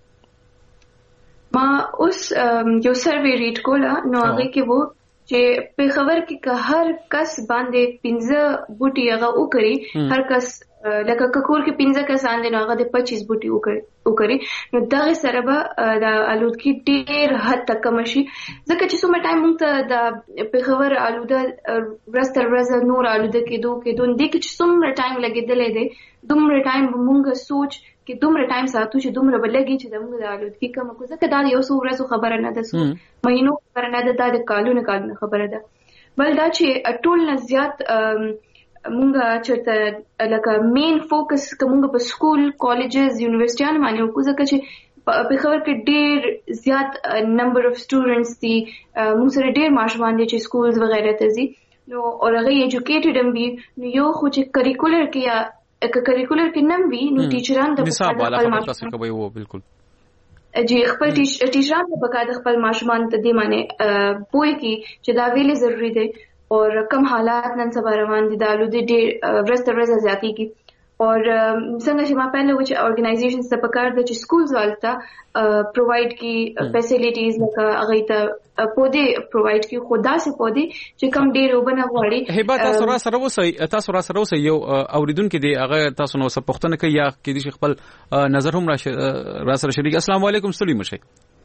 ما اوس یو سروې ریډ کوله نو هغه کې وو چې په خبر کې که هر کس باندې پنځه بوټي هغه وکړي هر کس لکه ککور کې پنځه کسان دي نو هغه د پچیس بوټي وکړي وکړي نو دغه سره به د آلودګي ډېر حد تک کم شي ځکه چې څومره ټایم موږ ته د په خبر آلوده ورځ تر ورځ نور آلوده کېدو کېدو دې کې چې څومره ټایم لګېدلی دی دومره ټایم به موږ سوچ کې دومره ټایم ساتو چې دومره به لګي چې موږ د آلودګي کم کړو ځکه دا یو څو ورځو خبره نه ده څو مهینو خبره نه ده دا د کالونو کالونو خبره ده بل دا چې ټول نه زیات مونږه چې لکه مین فوکس کومه په سکول کالجز یونیورسيټیانو باندې وکړو ځکه چې په خبر کې ډېر زیات نمبر اف سټوډنټس دي موږ سره ډېر ماشومان دي چې سکولز وغیرہ ته ځي نو او هغه ایجوکیټډ هم وي نو یو خو چې کریکولر کې یا که کریکولر کې نم وي نو ټیچران د نصاب والا خبر تاسو کوي وو بالکل جی خپل ټیچران په کار د خپل ماشومان ته دی معنی پوي کی چې دا ویلې ضروری دی او کم حالات نن سبا روان دي د آلودګي ډېر ورځ تر ورځې زیاتی کی اور څنګه چې ما پہله وچ اورګنایزیشنز ته پکار د چې سکولز والتا پرووایډ کی فیسیلیټیز لکه هغه ته پودي پرووایډ کی خدا سي پودي چې کم ډېر وبنه غواړي هبه تاسو را سره وسی تاسو را سره وسی یو اوریدونکو دی هغه تاسو نو څه پښتنه کوي یا کې دي خپل نظر هم را سره شریک السلام علیکم سلیم شي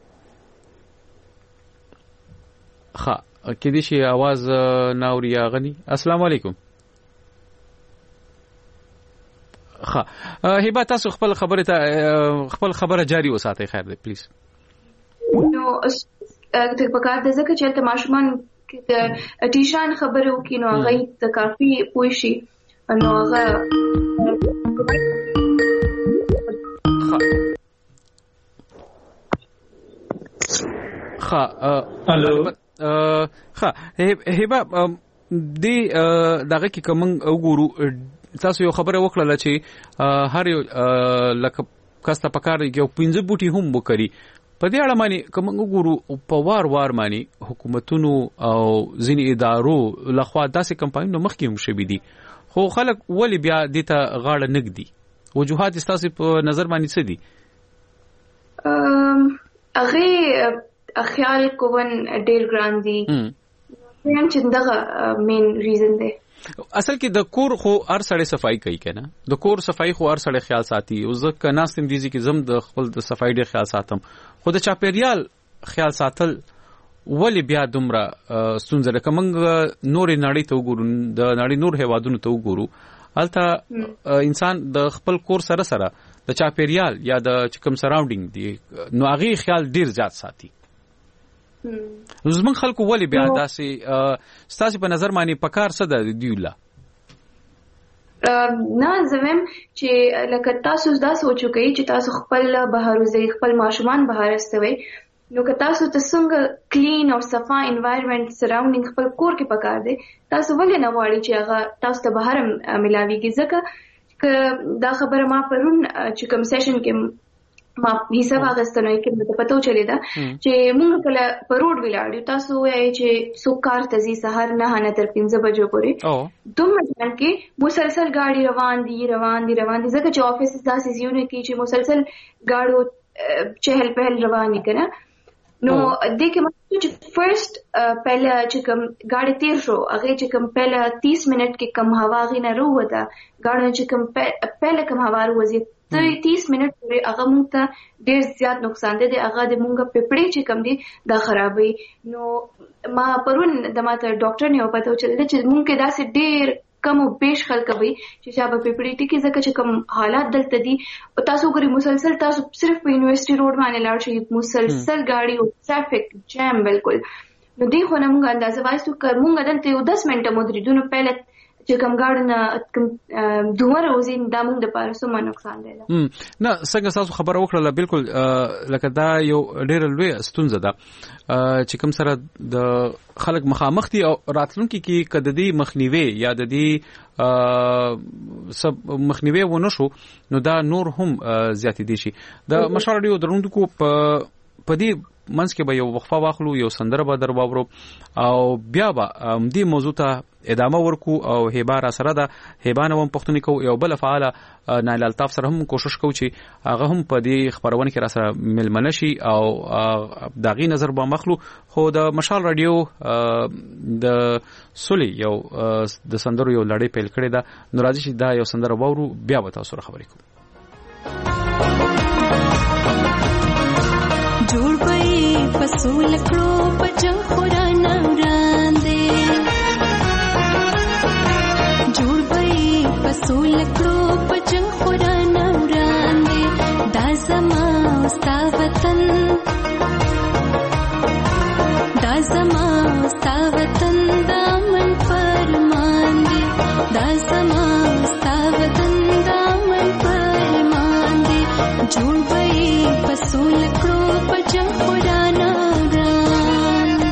ها کې دي شي आवाज ناوریا غني السلام علیکم ها هبه تاسو خپل خبره ته خپل خبره جاری وساتئ خیر دی پلیز نو ته پکار د ځکه چې ته ماشومان د ټیشان خبره وکړي نو هغه ته کافي پوي شي نو هغه ها الو ها هبه دی دغه کې کوم وګورو تاسو یو خبره وکړه چې هر یو لکه کاسته پکار یو پنځه بوټي هم وکړي په دې اړه معنی کوم وګورو په وار وار معنی حکومتونو او ځینې ادارو لخوا داسې کمپاینونو مخکې هم شوي دي خو خلک ولی بیا دې ته غاړه نږدي وجوهات تاسو په نظر باندې څه دي هغه خیال کوون ډېر ګران دي هم چې دغه مین ریزن دی. اصل کې د کور خو هر سړی صفائی کوي کنه، د کور صفائی خو هر سړی خیال ساتي، او ځکه ناستم دي چې زم د خپل د صفائی ډیر خیال ساتم، خو د چاپیریال خیال ساتل ولی بیا دومره ستونزه ده. کومنګ نورې نړۍ ته وګورو، د نړۍ نور هیوادونو ته وګورو، البته انسان د خپل کور سره سره د چاپیریال یا د کوم سراوندینګ دی نو هغه خیال ډیر زیات ساتي. زمون خلکو ولی بیا داسې ستاسو په نظر باندې پکار څه ده دیولا؟ نه زمم چې لکه تاسو دا سوچو کوي چې تاسو خپل بهر وځي، خپل ماشومان بهر استوي، نو که تاسو ته څنګه کلین او صفا انوایرنمنت سراوندینګ خپل کور کې پکار دی، تاسو ولې نه غواړئ چې هغه تاسو ته بهر ملاويږي؟ ځکه دا خبره ما پرون چې کوم سیشن کې ما حساب اخیستنه کې مته پته چلی دا چې موږ کله په روډ ولاړو، تاسو وایي چې سوکار تزي سحر نه نه تر پنځه بجو پورې دومره ځان کې مسلسل گاڑی روان دي روان دي روان دي، ځکه چې افیس داسې زیونه کې چې مسلسل گاڑو چهل پهل روان دي کنه. نو دې کې مطلب چې فرست پہله چې کوم گاڑی تیر شو هغه چې کوم پہله تیس منټ کې کم هوا غي نه وروته، گاڑی چې کوم پہله کم هوا وروځي ته تیس منټ پورې هغه مونږ ته ډېر زیات نقصان دی، هغه د مونږ پپړې چې کم دي دا خرابوي. نو ما پرون د ماته ډاکټر نه پته چل چې مونږ کې داسې ډېر کم او بیش خلک وي چې شابه پپړې ټکی ځکه چې کوم حالات دلته دي. او تاسو ګوري مسلسل تاسو صرف په یونیورسيټي روډ باندې لاړ شئ، مسلسل گاڑی او ټرافیک جام بالکل. نو دی خو نه مونږ اندازه وایو چې مونږ دلته یو دس منټه مودري دونه پہله چې کوم گاڑی نه کوم دوه روزي د موږ د پاره سم نقصان دی. نه څنګه تاسو خبره وکړه بالکل لکه دا یو ډېر لوی ستونزه ده چې کوم سره د خلک مخامخ دي، او راتلونکي کې کده دي مخنیوي یا د دې سب مخنیوي ونه شو نو دا نور هم زیات دي شي. د مشارډیو درونکو په پدې منځ کې به یو وقفه واخلو، یو سندره به در واورو او بیا به دې موضوع ته ادامه ورکو. او هبه را سره ده، هبه نو پښتوني کو یو بل فعال نایل الطاف سره هم کوشش کوي چې هغه هم په دې خبرونه کې را سره ملمنه شي او داغي نظر به مخلو. خو د مشال رادیو د سولي یو د سندرو یو لړۍ پیل کړې ده، نو راځي چې دا یو سندره واورو بیا به تاسو سره خبرې کوو. جوړ پي فصول کړو پجن خورانه وړاندې، جوړ پي فصول کړو پجن خورانه وړاندې، دا زما ستا وطن، دا زما ستا وطن، دا من فرمان دی، دا زما ستا وطن، دا من فرمان دی. جوړ پي فصول کړو پجن خورانه وړاندې.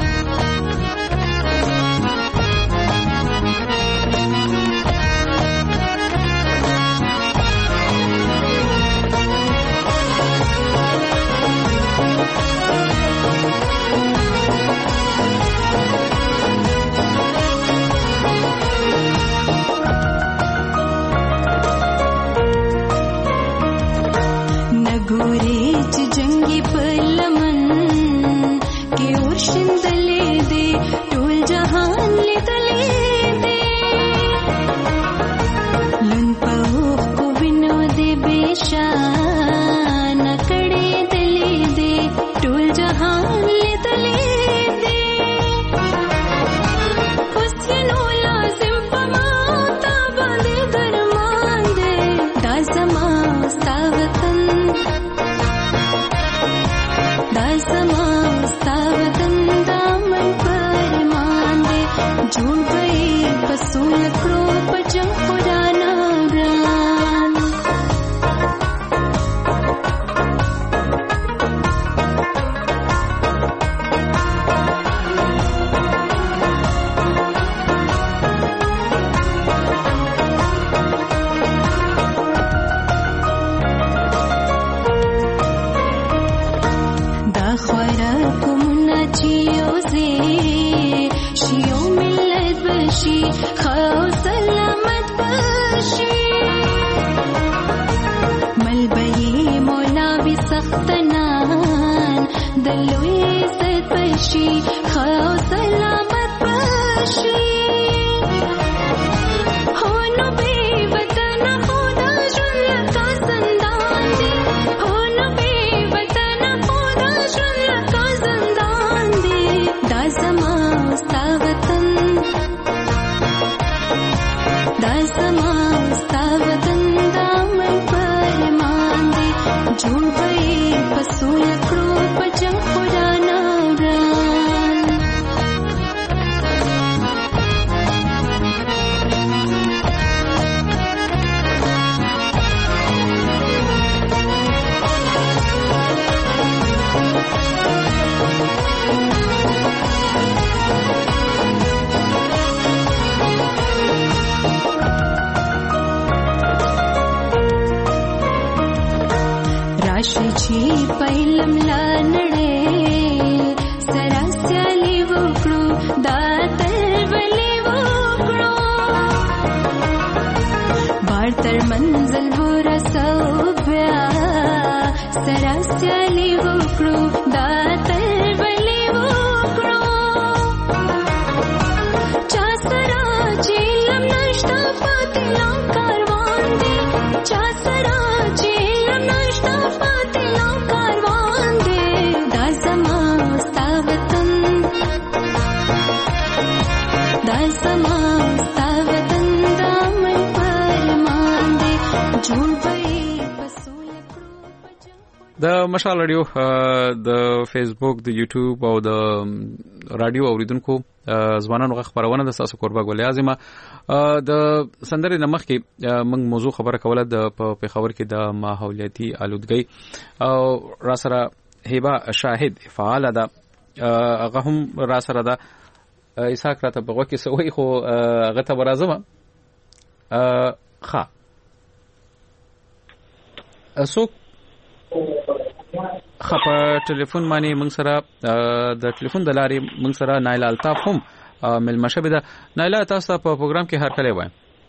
نګوري چې جنگي پلمن کې اور شندلې دي، ټول جهان لیدلې دي، لن پوخ کو وینو دې بشان کړې دلې دي، ټول جهان لیدلې دي. اوس نو لازم پما تا باندې درمان دې، دا زما ستا وطن، دا زما ستا وطن، دا من فرمان دی. جوړ پي فصول کړو پجن خورانه وړاندې. خو سلامت بشي ملبي مولا بي سختنان دلوي ست بشي خو سلامت بشي راشي چې پهلم لا نړۍ سره سیالي وکړو دا تل بلې وکړو بار تر منزل ورسو بیا سره سیالي وکړو دا تل بلې وکړو چا سره چې لم نشته پاتې لا کاروان دی چا سره چې لم نشته پاتې لا کاروان دی دا زما ستا وطن دا زما ستا وطن دا من فرمان دی جوړ به د مشال رادیو د فیسبوک د یوټیوب او د رادیو اوریدونکو ځوانانو غږ خبرونه د تاسو قربا ګل اعظم د سندرې نمخ کې موږ موضوع خبره کوله د په خبر کې د ماحولیاتي آلودګي او را سره هبه شاهد فعال ده هغه هم را سره ده اسحاق راته بغو کې سوې خو هغه ته برازمه ښه اسو خپه ټلیفون باندې موږ سره د ټلیفون د لارې موږ سره نایله الطاف هم ملمشه ده. نایله تاسو په پروګرام کې هر کله وای.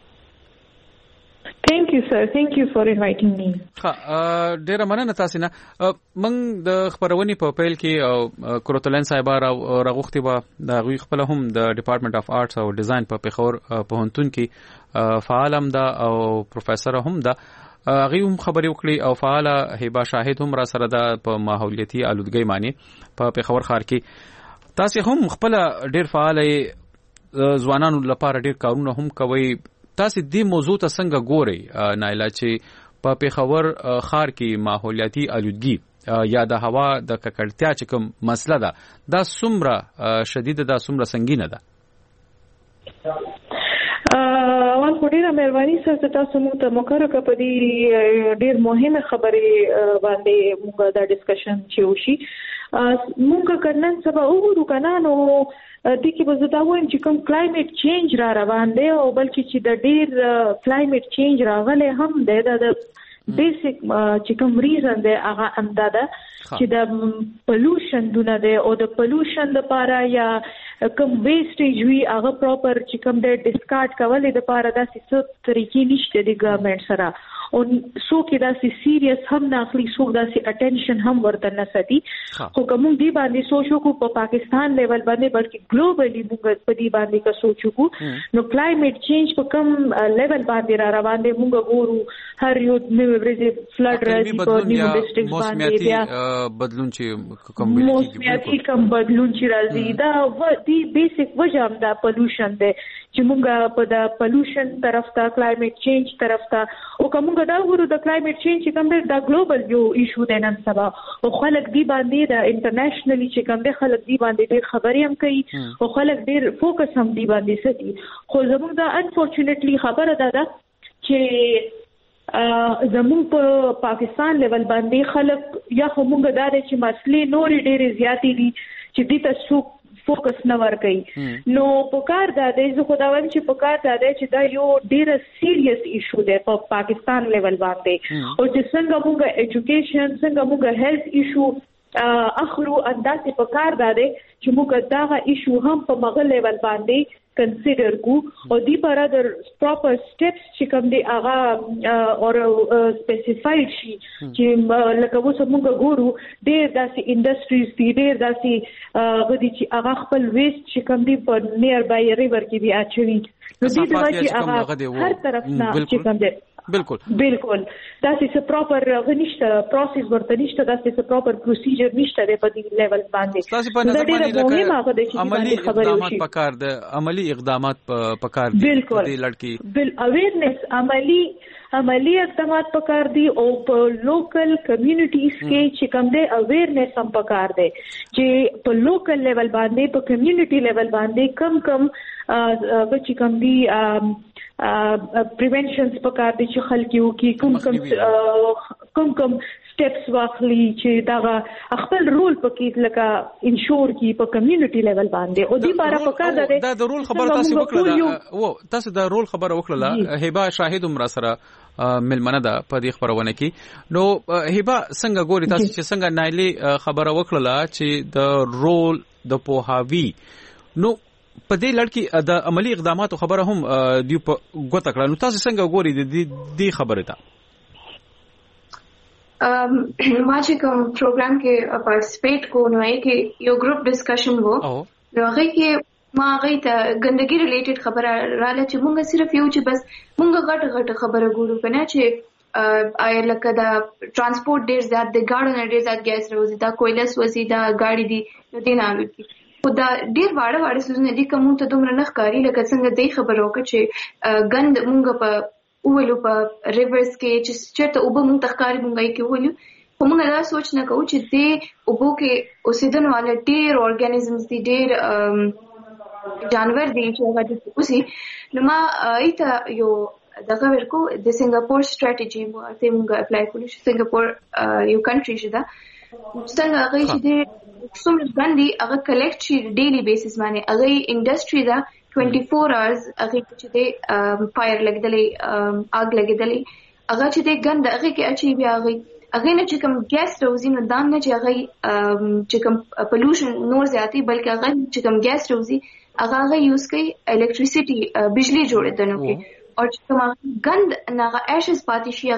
Thank you sir, thank you for inviting me. ها ډیره مننه تاسو نه. موږ د خبرونې په پیل کې کروتلن صاحب راغوختي و د غوي خپل هم د ډپارټمنټ اف آرټس او ډیزاین په پیښور په هنتون کې فعال هم ده او پروفیسور هم ده. هغه هم خبرې وکړي او فعاله هبه شاهد هم را سره ده په ماحولیاتي آلودګي معنی په پیښور ښار کې. تاسو هم خپل ډیر فعاله ځوانانو لپاره ډیر کارونه هم کوي. تاسو دې موضوع ته څنګه ګورئ نایله چې په پیښور ښار کې ماحولیاتي آلودګي یا د هوا د ککړتیا چې کوم مسله ده دا څومره شدیده ده څومره سنگینه ده؟ اول خو ډیره مهرباني سره تاسو موږ ته مقرره کړ په دې ډیر مهمه خبرې باندې موږ دا ډسکشن چې وشي. موږ کنن سبا وګورو کنه نو د کې به زه دا وایم چې کوم کلایمټ چینج را روان دی او بلکې چې د ډیر کلایمټ چینج راغلی هم دی د بیسیک چې کوم ریزن دی هغه انداده چې د پولوشن دونه دی او د پولوشن لپاره یا کوم ویسټیج وی هغه پراپر چې کوم د ډیسکارډ کولې د لپاره داسې څه طریقې نشته د ګورنمنت سره او څوک داسې سیریس هم نه اخلي څوک داسې اټینشن هم ورته نه ساتي. خو کوم دی باندې سوچ وکړو په پاکستان لیول باندې بلکې ګلوبلی موږ په دې باندې کا سوچ وکړو نو کلایمټ چینج په کوم لیول باندې را روان دی موږ ګورو هر یو نوې ورځې فلډ راځي په نیو ډیسټریکټ باندې بیا بدلون چې کوم موسمیاتي کوم بدلون چې راځي دا دی بیسیک وجه هم دا پولوشن دی چې موږ په د پولوشن طرف ته کلایمټ چینج طرف ته او کوم دا ورو د کلایمټ چینج چې کوم دا ګلوبل یو ایشو دی نن سبا او خلک دی باندې دا انټرنیشنلی چې کوم دی خلک دی باندې ډېر خبرې هم کوي او خلک ډېر فوکس هم دی باندې ساتي. خو زموږ دا انفورچونټلی خبره ده چې زموږ په پاکستان لیول باندې خلک یا همغه دا چې مسلې نورې ډېرې زیاتې دي چې دې ته څوک فوکس نه ور کوي. نو په کار دا دی زه خو دا وایم چې په کار دا دی چې دا یو ډېر سیریس ایشو دی په پاکستان لیول باندې او چې څنګه موږ ایجوکیشن څنګه موږ هیلث ایشو اخرو انداسې په کار دا دی چې موږ دا ایشو هم په مغل لیول باندې کنسیډر کو او دی پر د پراپر سټیپس چې کوم دی هغه اور سپیسیفاید شي چې لکه اوس موږ ګورو ډېر داسې انډستریز دي ډېر داسې غدي چې هغه خپل ویسټ چې کوم دی په نیر بای ریور کې دی اچوي نو دې د چې هغه هر طرف نه چې کوم دی بالکل بالکل داسې څه پراپر غنښت پروسس ورته نشته داسې څه پراپر پروسیجر نشته په دې لیول باندې تاسو په نظر باندې عملی اقدامات پکار دي عملی اقدامات پکار دي دې لړکی بل اویرنس عملی عملی اقدامات پکار دي او په لوکل کمیونټیز کې چې کوم دی اویرنس هم پکار دی چې په لوکل لیول باندې په کمیونټي لیول باندې کم کم چې کوم دی پریونشنز پکار دي چې خلک یو کې کوم کوم کوم کوم سټیپس واخلي چې دا خپل رول پکې لکه انشور کی په کمیونټي لیول باندې او دې بارا پکار ده دا د رول خبره تاسو وکړه او تاسو دا رول خبره وکړه هبه شاهد عمر سره ملمنه ده په دې خبرونه کې. نو هبه څنګه ګوري تاسو چې څنګه نایلی خبره وکړه چې د رول د پوهاوی نو په دې لړ کې د عملی اقداماتو خبره هم دی په ګوته کړه. نو تاسو څنګه ګوري د دې خبره ته؟ ما چې کوم پروګرام کې پارټیسپیټ کوو نو کې یو ګروپ ډسکشن وو نو هغه کې ما هغه ته ګندګي ریلیټډ خبره رااله چې مونږ صرف یو چې بس مونږ غټ غټ خبره ګورو کنه چې آیا لکه دا ترانسپورت ډیر زیات د ګاډو ډیر زیات ګیس راوځي دا کویلس وځي دا گاډي دي نو دې نه لګي خو دا ډیر واړه واړه سوزونه دي کوم ته دومره نه ښکاری لکه څنګه دې خبرو کې چې ګند مونږ په اولو په ریورز کې چې چېرته اوبه مونږ تخکاری مونږ کې ولو خو مونږ دا سوچ نه کوو چې دې اوبو کې اوسیدن والے ډیر اورګانیزمز دي ډیر جانور دي چې هغه د اوسي نو ما ایته یو دغه ورکو د سنگاپور سټریټیجي مو ته مونږ اپلای کړو چې سنگاپور یو کنټری شته څنګه هغه چې د څومره ګاندي هغه کلیکټ شي ډیلی بیسس باندې هغه انډستری دا twenty-four hours هغه چې د فایر لګیدلې آگ لګیدلې هغه چې د ګند هغه کې اچي بیا هغه هغه نه چې کوم ګیس روزي نو دام نه چې هغه چې کوم پولوشن نور زیاتی بلکې هغه چې کوم ګیس روزي هغه هغه یوز کوي الکتریسيټي بجلی جوړېدنه کې او چې کوم ګند نه ایشز پاتې شي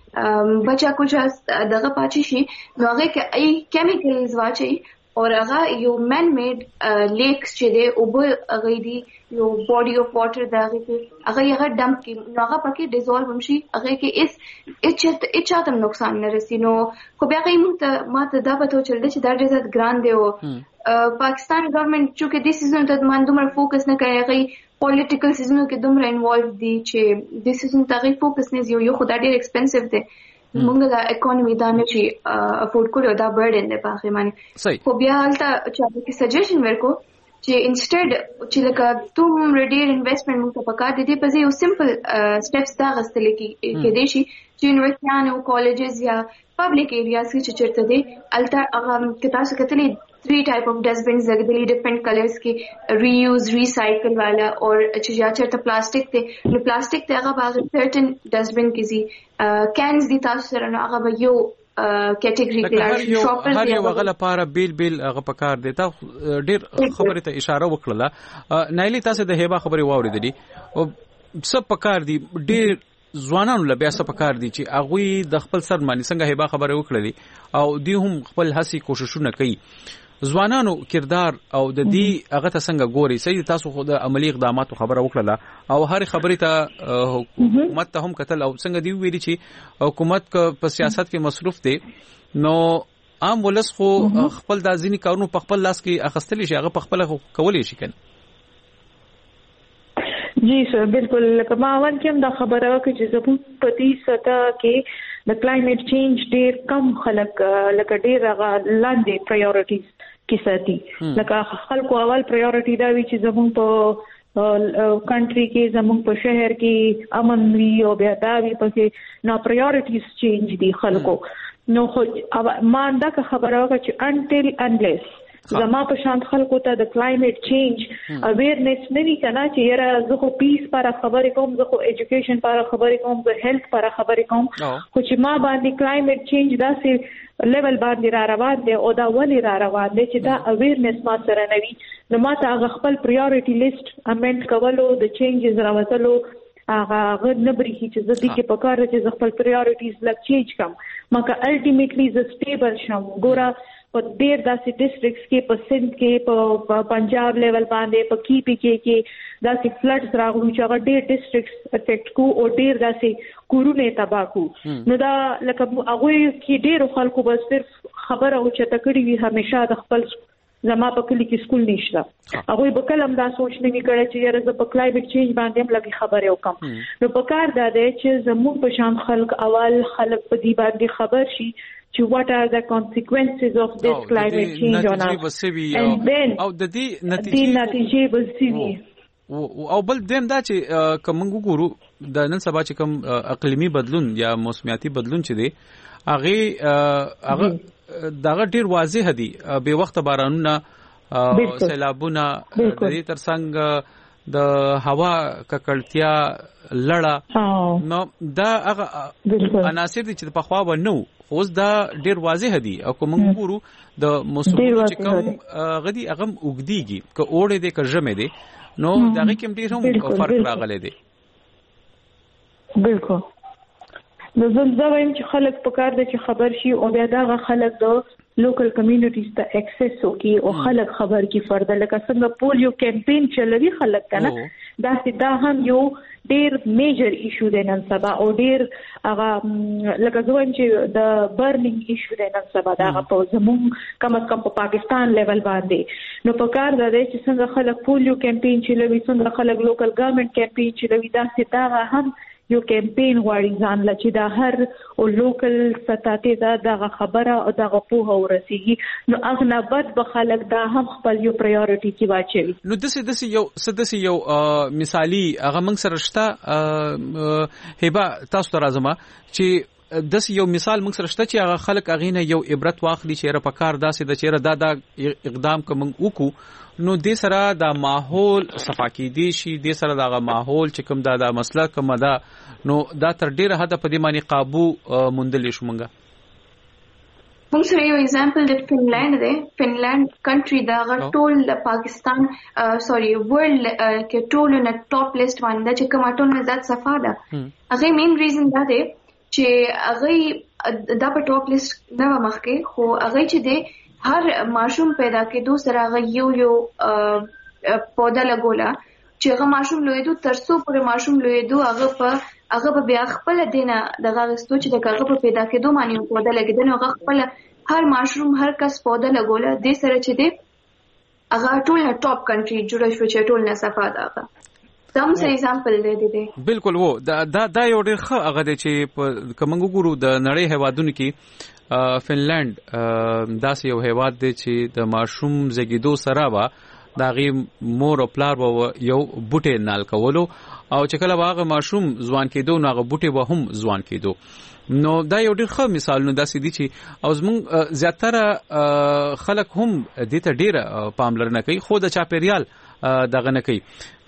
هغه بچا کوچا دغه پاتې شي نو هغه کې ای کیمیکلز واچي اور هغه یو من میډ لیکس چې دی او به هغه دی یو باډي اف واټر دا هغه هغه ډمپ کې نو هغه پکې ډیزولو هم شي هغه کې اس اچ اچ ته نقصان نه رسي نو خو بیا هغه موږ ماته دا پته چل دی چې دا ډېر زیات ګران دی او پاکستان ګورنمنت چې د سیزن ته باندې فوکس نه کوي هغه پولیټیکل سیزنو کې دومره انوالو دي چې د سیزن ته هغه فوکس نه یو خو دا ډېر ایکسپنسیو دی مونږ دا اکانومي دا نه شي افورډ کولو دا برډن دی په هغه باندې خو بیا هلته چې هغه سجیشن ورکو چې انسټډ چې لکه توم ریډیر انویسټمنټ موږ ته پکار دي په ځای یو سمپل سټیپس دا غستل کې دي شي چې یونیورسيټیانو کالجز یا پبلک ایریاز کې چې چیرته دي الته هغه کتاب کتلې three type of dustbins لګدلې different colors کې reuse recycle والا اور چې یا چرته پلاستیک ته نو پلاستیک ته هغه باغ certain dustbin کې زی cans دي تاسو سره نو هغه به یو کټګوري کې شاپرز هر یو غل لپاره بیل بیل هغه پکار دی تا ډیر خبره ته اشاره وکړه نایلی تاسو د هبه خبره واوریدلې او څه پکار دی ډیر ځوانانو له بیا څه پکار دي چې هغه د خپل سر باندې څنګه هبه خبره وکړلې او دی هم خپل هڅې کوششونه کوي ځوانانو کردار او د دې هغه ته څنګه ګوري سید تاسو خو د عملی اقداماتو خبره وکړه او هر خبره ته حکومت ته هم قتل او څنګه دی ویلي چې حکومت په سیاست کې مصروف دي نو عام ولس خو خپل د ځینی کارونو په خپل لاس کې اخستلی شي هغه په خپل کولای شي کنه. جی سر بالکل لکه ما اول کې هم دا خبره وکړه چې زموږ په دې سطح کې د کلایمټ چینج ډیر کم خلک لکه ډیر هغه لاندې پرایورټیز کې ساتي لکه خلکو اول پرایورټي دا وی چې زموږ په کنټري کې زموږ په شهر کې امن وی او بیا دا وی پکې نو پرایورټیز چینج دي خلکو نو خو ما دا خبره وکړه چې انټل انلیس زما په شان خلکو ته د کلایمټ چینج اویرنس نه وی کنه چې یاره زه خو پیس پر خبرې کوم زه خو ایجوکیشن پر خبرې کوم زه هیلث پر خبرې کوم خو چې ما باندې کلایمټ چینج داسې لیول باندې را روان دی او دا ولی را روان دی چې دا اویرنس ما سره نه وی نو ما ته خپل پرایورټي لیست امند کولو د چینجز راوځلو هغه غوډ نه بری چې زه دې کې پکاره چې خپل پرایورټیز لک چینج کوم مګه الټیمیټلی ز سټیبل شم ګوره په ډیر داسې ډیسټریکټس کې په سند کې په پنجاب لیول باندې په کی پی کې کې داسې فلډز راغلو چې هغه ډیر ډیسټریکټس افیکټ کو او ډیر داسې کورونه تباہ کو نو دا لکه هغه کې ډیر خلکو بس صرف خبره او چې تکړی وي همیشه د خپل زما په کلی کې سکول نشته هغه به کلم دا سوچ نه وکړي چې یاره ز په کلایمټ چینج باندې هم لګي خبره وکم نو په کار دا دی چې زموږ په شان خلک اول خلک په دې باندې خبر شي to what are the consequences of this oh, climate change on us and then او د دې نتیجې بسوي او بل دیم دا چې کوم ګورو د نن سبا چې کوم اقلیمی بدلون یا موسمیاتي بدلون چې دی هغه هغه دغه ډیر واضح دي به وخت بارانونه سیلابونه د دې ترڅنګ د هوا ککړتیا لړه نو دا هغه عناصر دي چې په خوا و نو اوس دا ډیر واضح دي او کوم ګورو د موسمونو چې کوم غدي هغه وګديږي ک اوړې دي ک ژمه دي نو دا کې هم ډیر هم فرق راغلی دی. بالکل نو زه وایم چې خلک په کار دي چې خبر شي او بیا دا خلک د لوکل کمیونټیز ته اکسس وکي او خلک خبر کی فرد لکه څنګه پولیو کمپین چلوي خلک کنه دا دا هم یو ډیر میجر ایشو دی نن سبا او ډیر هغه لکه زه وایم چې د برنینګ ایشو دی نن سبا دا په زموږ کم از کم په پاکستان لیول باندې نو په کار دا دی چې څنګه خلک پولیو کمپین چلوي څنګه خلک لوکل ګورنمنت کمپین چلوي دا ستاره هم یو کمپین غواړي ځان لچې دا هر او لوکل ستاتې دا دغه خبره او دغه پوهه ورسیږي نو اغنبت به خلک دا هم خپل یو پرایورټي کې واچوي. نو دسه دسه یو سدسه یو مثالی هغه موږ سره شته هبه تاسو ته راځم چې دس یو مثال موږ سره شته چې هغه خلک اغینه یو عبرت واخلي چې را پکار داسې د چیرې دا دا اقدام کوم وکړو نو د سره د ماحول صفاکی دي شي د سره دغه ماحول چې کوم دا د مسله کوم دا نو دا تر ډیره حد په دې معنی قابو موندل شو مونږه. موږ سره یو ایگزامپل د فنلند دی. فنلند کنټری دا ټول پاکستان سوري ورلد کې ټول نه ټاپ لیست باندې چې کوم ټول نه ذات صفا ده. هغه مین ریزن دا دی چې هغه دا په ټاپ لیست نه مخکې خو هغه چې دی هر ماشوم پیدا کېدو سره هغه یو یو پودا لګولا چې هغه ماشوم لویدو ترڅو پورې ماشوم لویدو هغه په هغه په بیا خپل دینه دغه غستو چې د هغه په پیدا کېدو باندې پودا لګیدل هغه خپل هر ماشوم هر کس پودا لګولا د سره چې دی هغه ټول ټاپ کنټری جوړ شو چې ټول نه صفا ده. دم سه ایگزامپل دی دی بالکل وو دا دا یو ډېر ښه هغه دی چې په کومنګ ګورو د نړۍ هوادونو کې فنلند داسې یو هیواد دی چې د ماشوم زګیدو سره وا دا غي مور او پلار و یو بوټي نال کولو او چې کله واغه ماشوم ځوان کېدو نو هغه بوټي به هم ځوان کېدو نو دا یو ډېر ښه مثال نو داسې دي چې او زموږ زیاتره خلک هم دې ته ډېر پاملرنه کوي خو د چاپیریال دغه نه کوي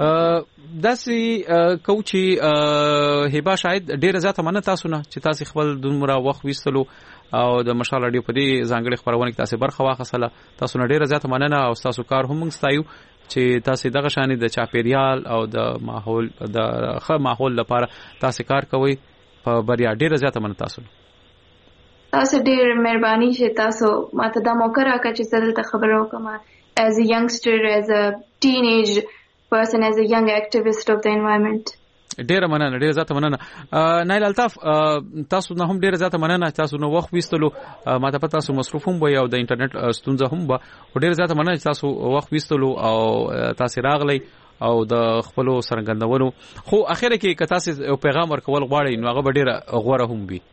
داسې کوچی هبه شاید ډېر زیاته مننه تاسو نه چې تاسو خپل دومره وخت وستلو او د مشال رادیو په دې ځانګړي خبرونه کې تاسو برخه واخیستله تاسو نه ډېر زیاته مننه او تاسو کار هم ستایو چې تاسو دغه شانې د چاپیریال او د ماحول د ښه ماحول لپاره تاسو کار کوئ په بریا ډېر زیاته مننه تاسو تاسو ډېر مهرباني چې تاسو ماته دا موقع راکړه چې زه دلته خبرې وکړم as a youngster, as a teenage person, as a young activist of the environment. ډیره مننه ډیره زیاته مننه نایل الطاف تاسو نه هم ډیره زیاته مننه تاسو نو وخت وستلو ماته پته تاسو مصروف هم وي او د انټرنیټ ستونزه هم وه ډیره زیاته مننه تاسو وخت وستلو او تاسو راغلی او د خپل سرګندونو خو اخیره کې که تاسو یو پیغام ورکول غواړئ نو هغه ډیره غوړه هم وي.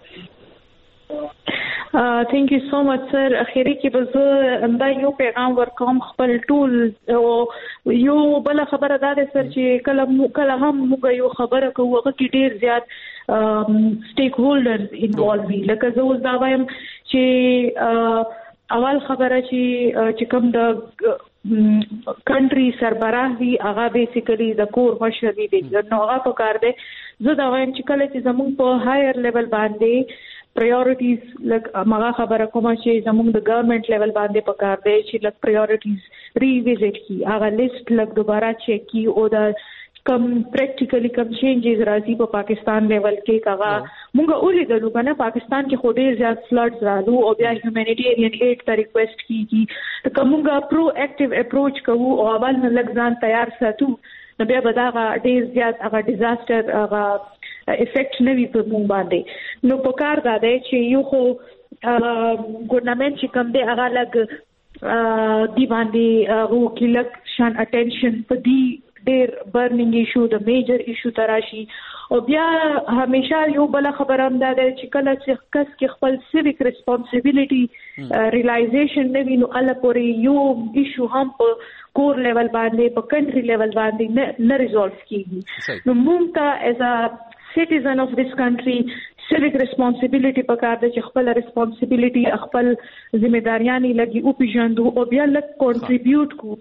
ثانک یو سو مچ سر. اخیری کې به زه دا یو پیغام ورکوم خپل ټول یو بل خبره دا ده سر چې کله کله هم موږ یو خبره کوو هغه کې ډیر زیات سټیک هولډرز انوالو وي لکه زه اوس دا وایم چې اول خبره چې چې کوم د کنټری سربراه وي هغه بیسیکلی د کور مشر وي نو هغه په کار دی. زه دا وایم چې کله چې زموږ په هایر لیول باندې priorities like مغه خبره کومه چې زموږ د ګورنمنت لیول باندې پکار دی چې لک priorities ریویزټ کی هغه لیست لک دوباره چیک کی او دا کم پریکټیکلی کم چینجز راځي په پاکستان لیول کې کاغه موږ اولې د لوګانه پاکستان کې خو ډیر زیات فلډز رالو او بیا هیومانیټیرین ایډ ته ریکوست کیږي ته کومه پرو اکټیو اپروچ کوو او اول نه لګ ځان تیار ساتو نو بیا به دا ډیر زیات هغه ډیزاستر هغه افیکټ نه وي په مونږ باندې. نو په کار دا دی چې یو خو ګورنمنت چې کوم دی هغه لګ دی باندې هغه کې لګ شان اټینشن په دی ډیر برنینګ ایشو د میجر ایشو تراشي او بیا همیشه یو بل خبره هم ده چې کله چې کس کې خپل سیویک ریسپانسیبিলিټي ریلایزیشن نه وینو اله پورې یو ایشو هم په کور لیول باندې په کنټری لیول باندې نه ریزولف کیږي. نو موږ ته ایز ا citizen of this country civic responsibility پکار ده چې خپل responsibility خپل ذمہ داریانی لګي او پیژندو او بیا لږ کنټریبیوټ کو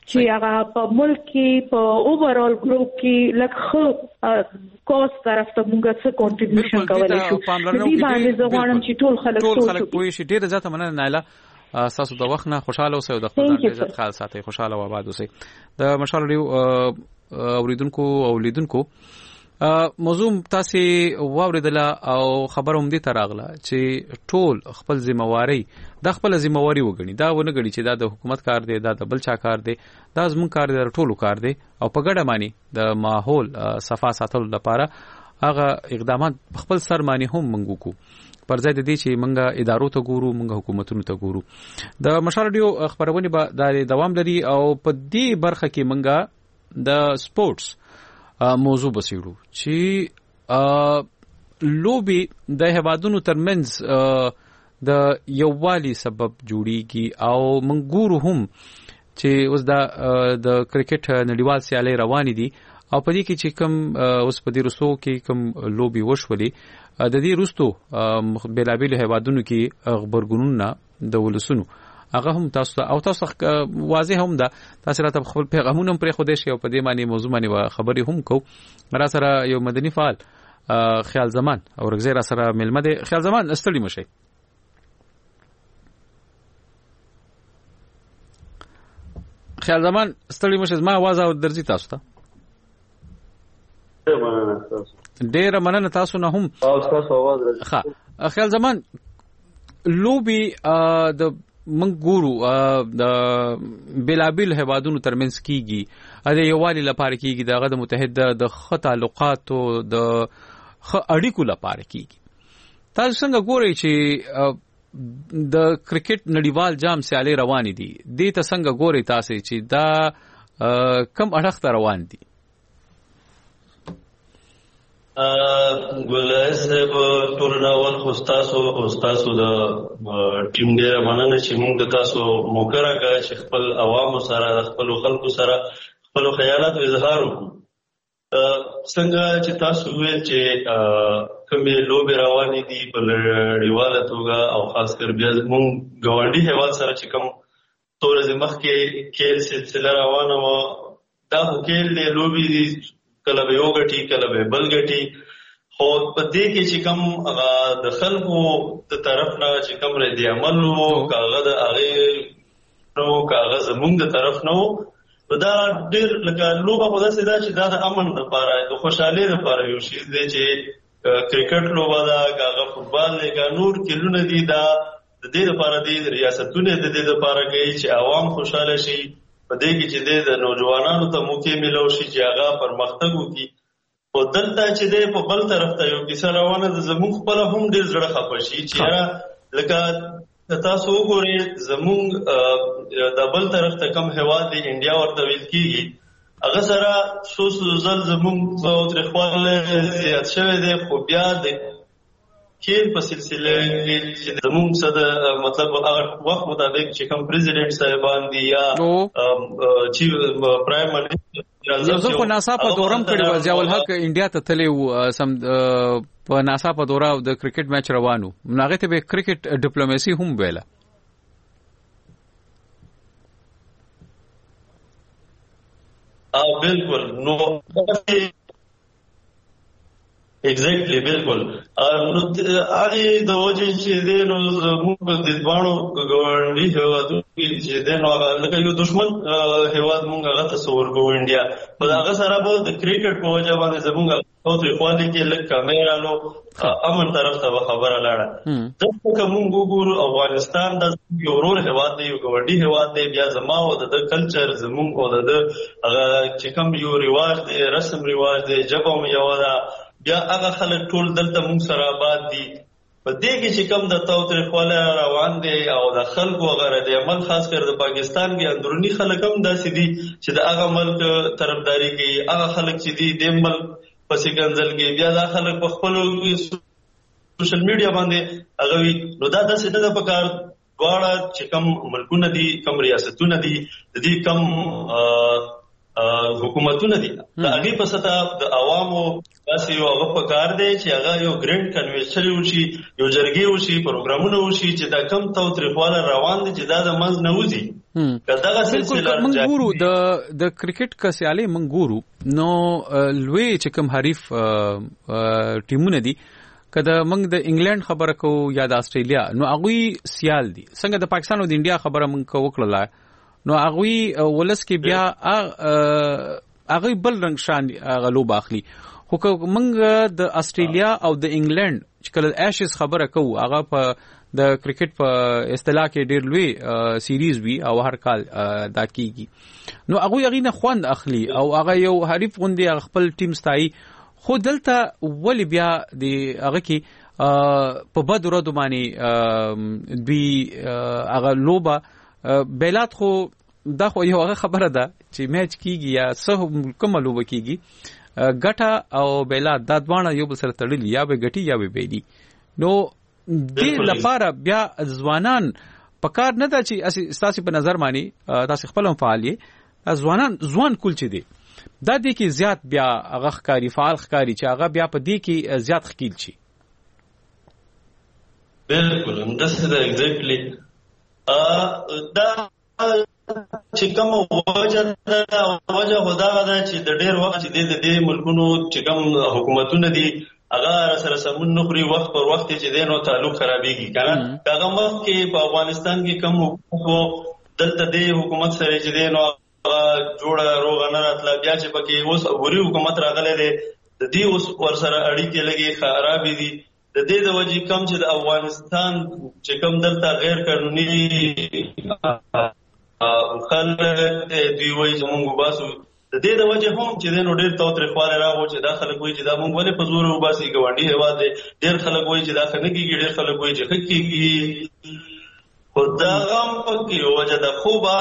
چې هغه په ملک کې په اوورال ګروپ کې لکه کوست طرف ته موږ څه کنټریبیوشن کولای شو. دې باندې زه غواړم چې ټول خلک ټول خلک پوه شي. ډیره زیاته مننه نایله، تاسو د وخت نه خوشاله اوسئ او د خپل ځان عزت خیال ساتئ. خوشاله او آباد اوسئ. د مشال ریډیو اوریدونکو او لیدونکو موضوع تاسو واوریدله او خبر هم دې تراغله چې ټول خپل ذمہواری د خپل ذمہواری وګڼي. دا ونه غړي چې دا د حکومت کار دی، دا د بل چا کار دی، دا زموږ کار دی، ټولو کار دی او په ګډه معنی د ماحول صفا ساتلو لپاره هغه اقدامات خپل سر معنی هم منغو کو پر ځای د دې چې منګه ادارو ته ګورو، منګه حکومتونو ته ګورو. د مشال ریډیو خبرونه به د دوام لري او په دې برخه کې منګه د سپورتس موضوع بسیړو چې لوبي د هوادونو ترمنځ د یووالي سبب جوړیږي او منګورو هم چې اوس د د کرکټ نړیوال سیالي روانې دي او په دې کې چې کوم اوس په دې رسو کې کوم لوبي وشولي د دې رستو بلابل هوادونو کې خبرګونونه د ولسونو هغه هم تاسو او تاسو واضح هم ده. تاسو راته خپل پیغامونه هم پرې خو دې شي او په دې معنی موضوع باندې خبرې هم کو. را سره یو مدني فعال خیال زمان او رغزی را سره ملمه ده. خیال زمان استړي مشي. خیال زمان استړي مشي. ما आवाज او درځي تاسو ته. ډېر مننه تاسو نه هم او تاسو आवाज راځي. ښه خیال زمان لوبي د من ګورو د بلابل هوادونو ترمنځ کیږي د یووالي لپاره کیږي، دغه د متحده د خ تعلقاتو د خ اړیکو لپاره کیږي. تاسو څنګه ګورئ چې د کرکټ نړیوال جام سیالي روانې دي، دې ته څنګه ګورئ تاسو چې دا کم اړخ ته روان دي؟ ګولای صاحب ټول راول خو تاسو او تاسو د ټیم ډیره مننه چې موږ د تاسو موکره کا چې خپل عوامو سره خپل خلکو سره خپل خیالات اظهار وکړو. څنګه چې تاسو ویل چې کومې لوبې روانې دي په نړیواله توګه او خاص کر بیا موږ ګاونډي هیواد سره چې کوم ټول مخکې کېل سلسله روانه وه، دا خو کېل دی لوبې دي، کله به یو ګټي کله به بل ګټي، خو په دې کې چې کوم د خلکو د طرف نه چې کوم ردي عمل وو کاغه د هغې نو کاغه زمونږ د طرف نه وو، دا ډېر لکه لوبه خو داسې ده چې دا د امن لپاره د خوشحالۍ لپاره یو شی دی چې کرکټ لوبه ده کاغه فوټبال دی که نور کیلونه دي، دا د دې لپاره دی ریاستونه د دې لپاره کوي چې عوام خوشحاله شي، په دې کې چې د نوجوانانو ته موقع ملو شي چې هغه پرمختګ وکړي. خو دلته چې دی په بل طرف ته یو کیسه روانه ده، زموږ خپله هم ډېر زړه خفه شي چې یاره لکه تاسو وګورئ زموږ د بل طرف ته کوم هیواد دی انډیا ورته ویل کېږي، هغه سره څو څو ځل زموږ تاوتریخوالی زیات شوی دی، خو بیا د کېل په سلسله کې چې زموږ څه د مطلب هغه وخت مطابق چې کوم پریزیډنټ صاحبان دي یا چې پرایم منسټر یو ځل په ناڅاپه دوره هم کړې وه، ضیاء الحق انډیا ته تللی و سم په ناڅاپه دوره د کرکټ میچ روان و، هغې ته به کرکټ ډیپلوماسي هم ویله. بالکل نو ایگزیکټلی بالکل هغه د وجه چې دی نو موږ د دواړو ګاونډي هیوادونو کې چې دی نو هغه لکه یو دشمن هیواد موږ هغه تصور کوو انډیا، په هغه سره به د کرکټ په وجه باندې زموږ تاوتریخوالي کې لږ کمی رالو، امن طرف ته به خبره لاړه. دلته که موږ وګورو افغانستان دا یو ورور هیواد دی، یو ګاونډي هیواد دی، بیا زما او د ده کلچر زموږ او د ده هغه چې کوم یو رواج دی رسم رواج دی ژبه هم یوه ده، بیا هغه خلک ټول دلته موږ سره آباد دي. په دې کې چې کوم د تاوتریخوالی روان دی او د خلکو هغه رد عمل خاص کر د پاکستان کې اندروني خلک هم داسې دي چې د هغه ملک طرفداري کوي، هغه خلک چې دي د ملک پسې ګنځل کوي، بیا دا خلک په خپلو سوشل میډیا باندې هغه وي. نو دا داسې نه ده په کار دواړه چې کوم ملکونه دي کوم ریاستونه دي د دې کوم حکومتونه دي د هغې په سطحه د عوامو داسې یو هغه په کار دی چې هغه یو ګرینډ کنوینشن وشي، یو جرګې وشي، پروګرامونه وشي چې دا کم تاوتریخوالی روان دي چې دا د منځ نه وځي. کداغه سلسله موږ ګورو د د کرکټ کسيالي موږ ګورو نو لوی چې کوم حریف ټیمونه دي کله موږ د انګلند خبره کو یا د استرالیا نو هغه سیال دي څنګه د پاکستان او د انډیا خبره موږ وکړه نو هغه ولس کې بیا هغه بل رنگ شان غلو باخلی خو موږ د استرالیا او د انګلند چې کله ایشز خبره کو هغه په د کرکټ په اصطلاح کې ډېر لوی سیریز وی او هر کال دا کیږي نو هغه یغینه خوند اخلي او هغه یو حریف غوندي خپل ټیم ستایي خو دلته ولی بیا د هغه کې په بد ورځ باندې دوی هغه لوبه بیلات خو دا خو یو هغه خبره ده چې میچ کیږي یا څه کومه لوبه کیږي ګټه او بیلات دا دوانه یو بل سره تړلي یا به ګټي یا به بیدي نو دې لپاره بیا ځوانان پکار نه ده چې اساسي په نظر مانی تاسو خپل فعالیت ځوانان ځوان کول چي دي دا دې کې زیات بیا هغه ښکاری فعال ښکاری چې هغه بیا په دې کې زیات خکیل شي بالکل همداسې ده ایگزیکټلی دا چې کوم وجه دا وجه خدا دا چې د ډېر وخت چې د دې ملکونو چې کوم حکومتونه دي هغه سره سمون نخري وخت پر وخت چې دینو تعلق خرابېږي کنه هغه وخت کې په افغانستان کې کوم حکومت دلته د حکومت سره چې دینو جوړه روغ نه راتله بیا چې پکې اوس غوري حکومت راغلی دی د دې اوس ور سره اړیکې لګي خرابې دي د دې د وجې کم چې د افغانستان چې کوم دلته غیر قانوني خلک دوی وایي چې موږ باسو د دې د وجه هم چې دینو ډېر تاوتریخوالی راغو چې دا خلک وایي چې دا موږ ولې په زور وباسي ګاونډي هېواد دی ډېر خلک وایي چې دا ښه نه کېږي ډېر خلک وایي چې ښه کېږي خو د هغه هم پکې وجه ده خو به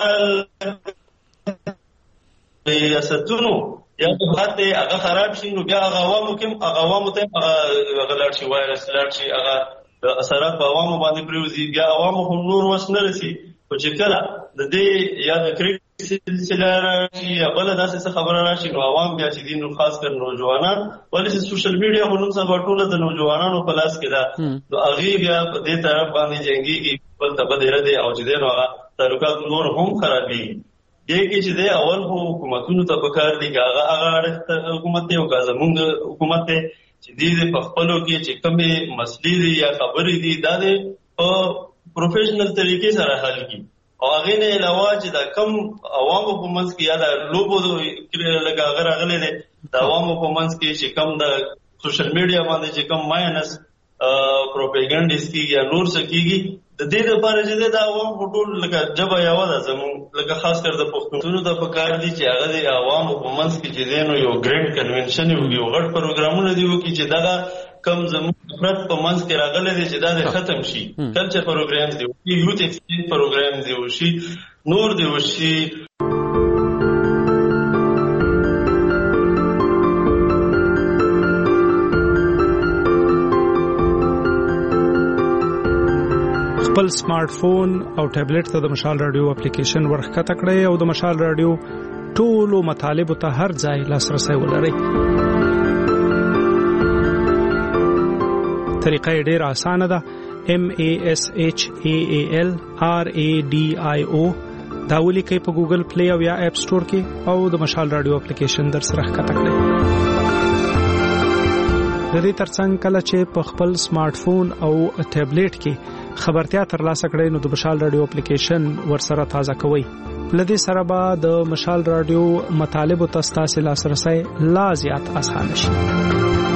ریاستونو یا حکومت هغه خراب شي نو بیا هغه عوامو کې هغه عوامو ته هغه لاړ شي وایرس لاړ شي هغه اثرات په عوامو باندې پریوزي بیا عوامو هم نور وس نه رسي خو چې کله د دې یا د کرکټ سلسله راشي یا بل داسې څه خبره راشي نو عوام بیا چې دي نو خاص کر نوجوانان ولې چې سوشل میډیا په نوم سره ټوله د نوجوانانو په لاس کې ده نو هغه بیا په دې طرف باندې جنگيږي بل ته بده رده او چې دینو هغه تعلقات نور هم خرابېږي دې کې چې د اول هو حکومتونو ته پکار دي هغه هغه حکومت دی او زمونږ حکومت دی چې دې په خپلو کې چې کومې مسلې دي یا خبرې دي دا د پروفیشنل طریقې سره حل کړي او هغه نه علاوه چې دا کم عوامو په منځ کې یا د لوبو لګا غره غلې دي د عوامو په منځ کې چې کم د سوشل میډیا باندې چې کم ماینس پروپاګاندا کیږي یا نور څه کیږي د دې لپاره چې دا عوام ټول لکه جبه یو ده زموږ لکه خاص کر د پښتونونو د پکار دي چې هغه د عوامو په منځ کې چې دینو یو ګرینډ کنونشن یو غټ پروګرامونه دی وکړي چې دا کم زموږ فرد په منځ کې راغلي دي چې دا ختم شي کلچر پروګرام دی یوث ایکسچینج پروګرام دی وشي نور دی وشي خپل سمارټ فون او ټابلیټ ته د مشال رادیو اپلیکیشن ورخکته کړئ او د مشال رادیو ټولو مطالب ته هر ځای لاسرسي ولرئ. طریقه ډېر اسانه ده. M A S H A A L R A D I O دا ولیکئ په ګوګل پلی او یا اپ سٹور کې او د مشال رادیو اپلیکیشن در سره ښکته کړئ. د دې ترڅنګ کله چې په خپل سمارټ فون او ټابلیټ کې خبرتیا ترلاسه کړئ نو د مشال رادیو اپلیکیشن ورسره تازه کوئ. لدې سره به د مشال رادیو مطالب او تاسو لاسرسي لا زیات اسانه شي.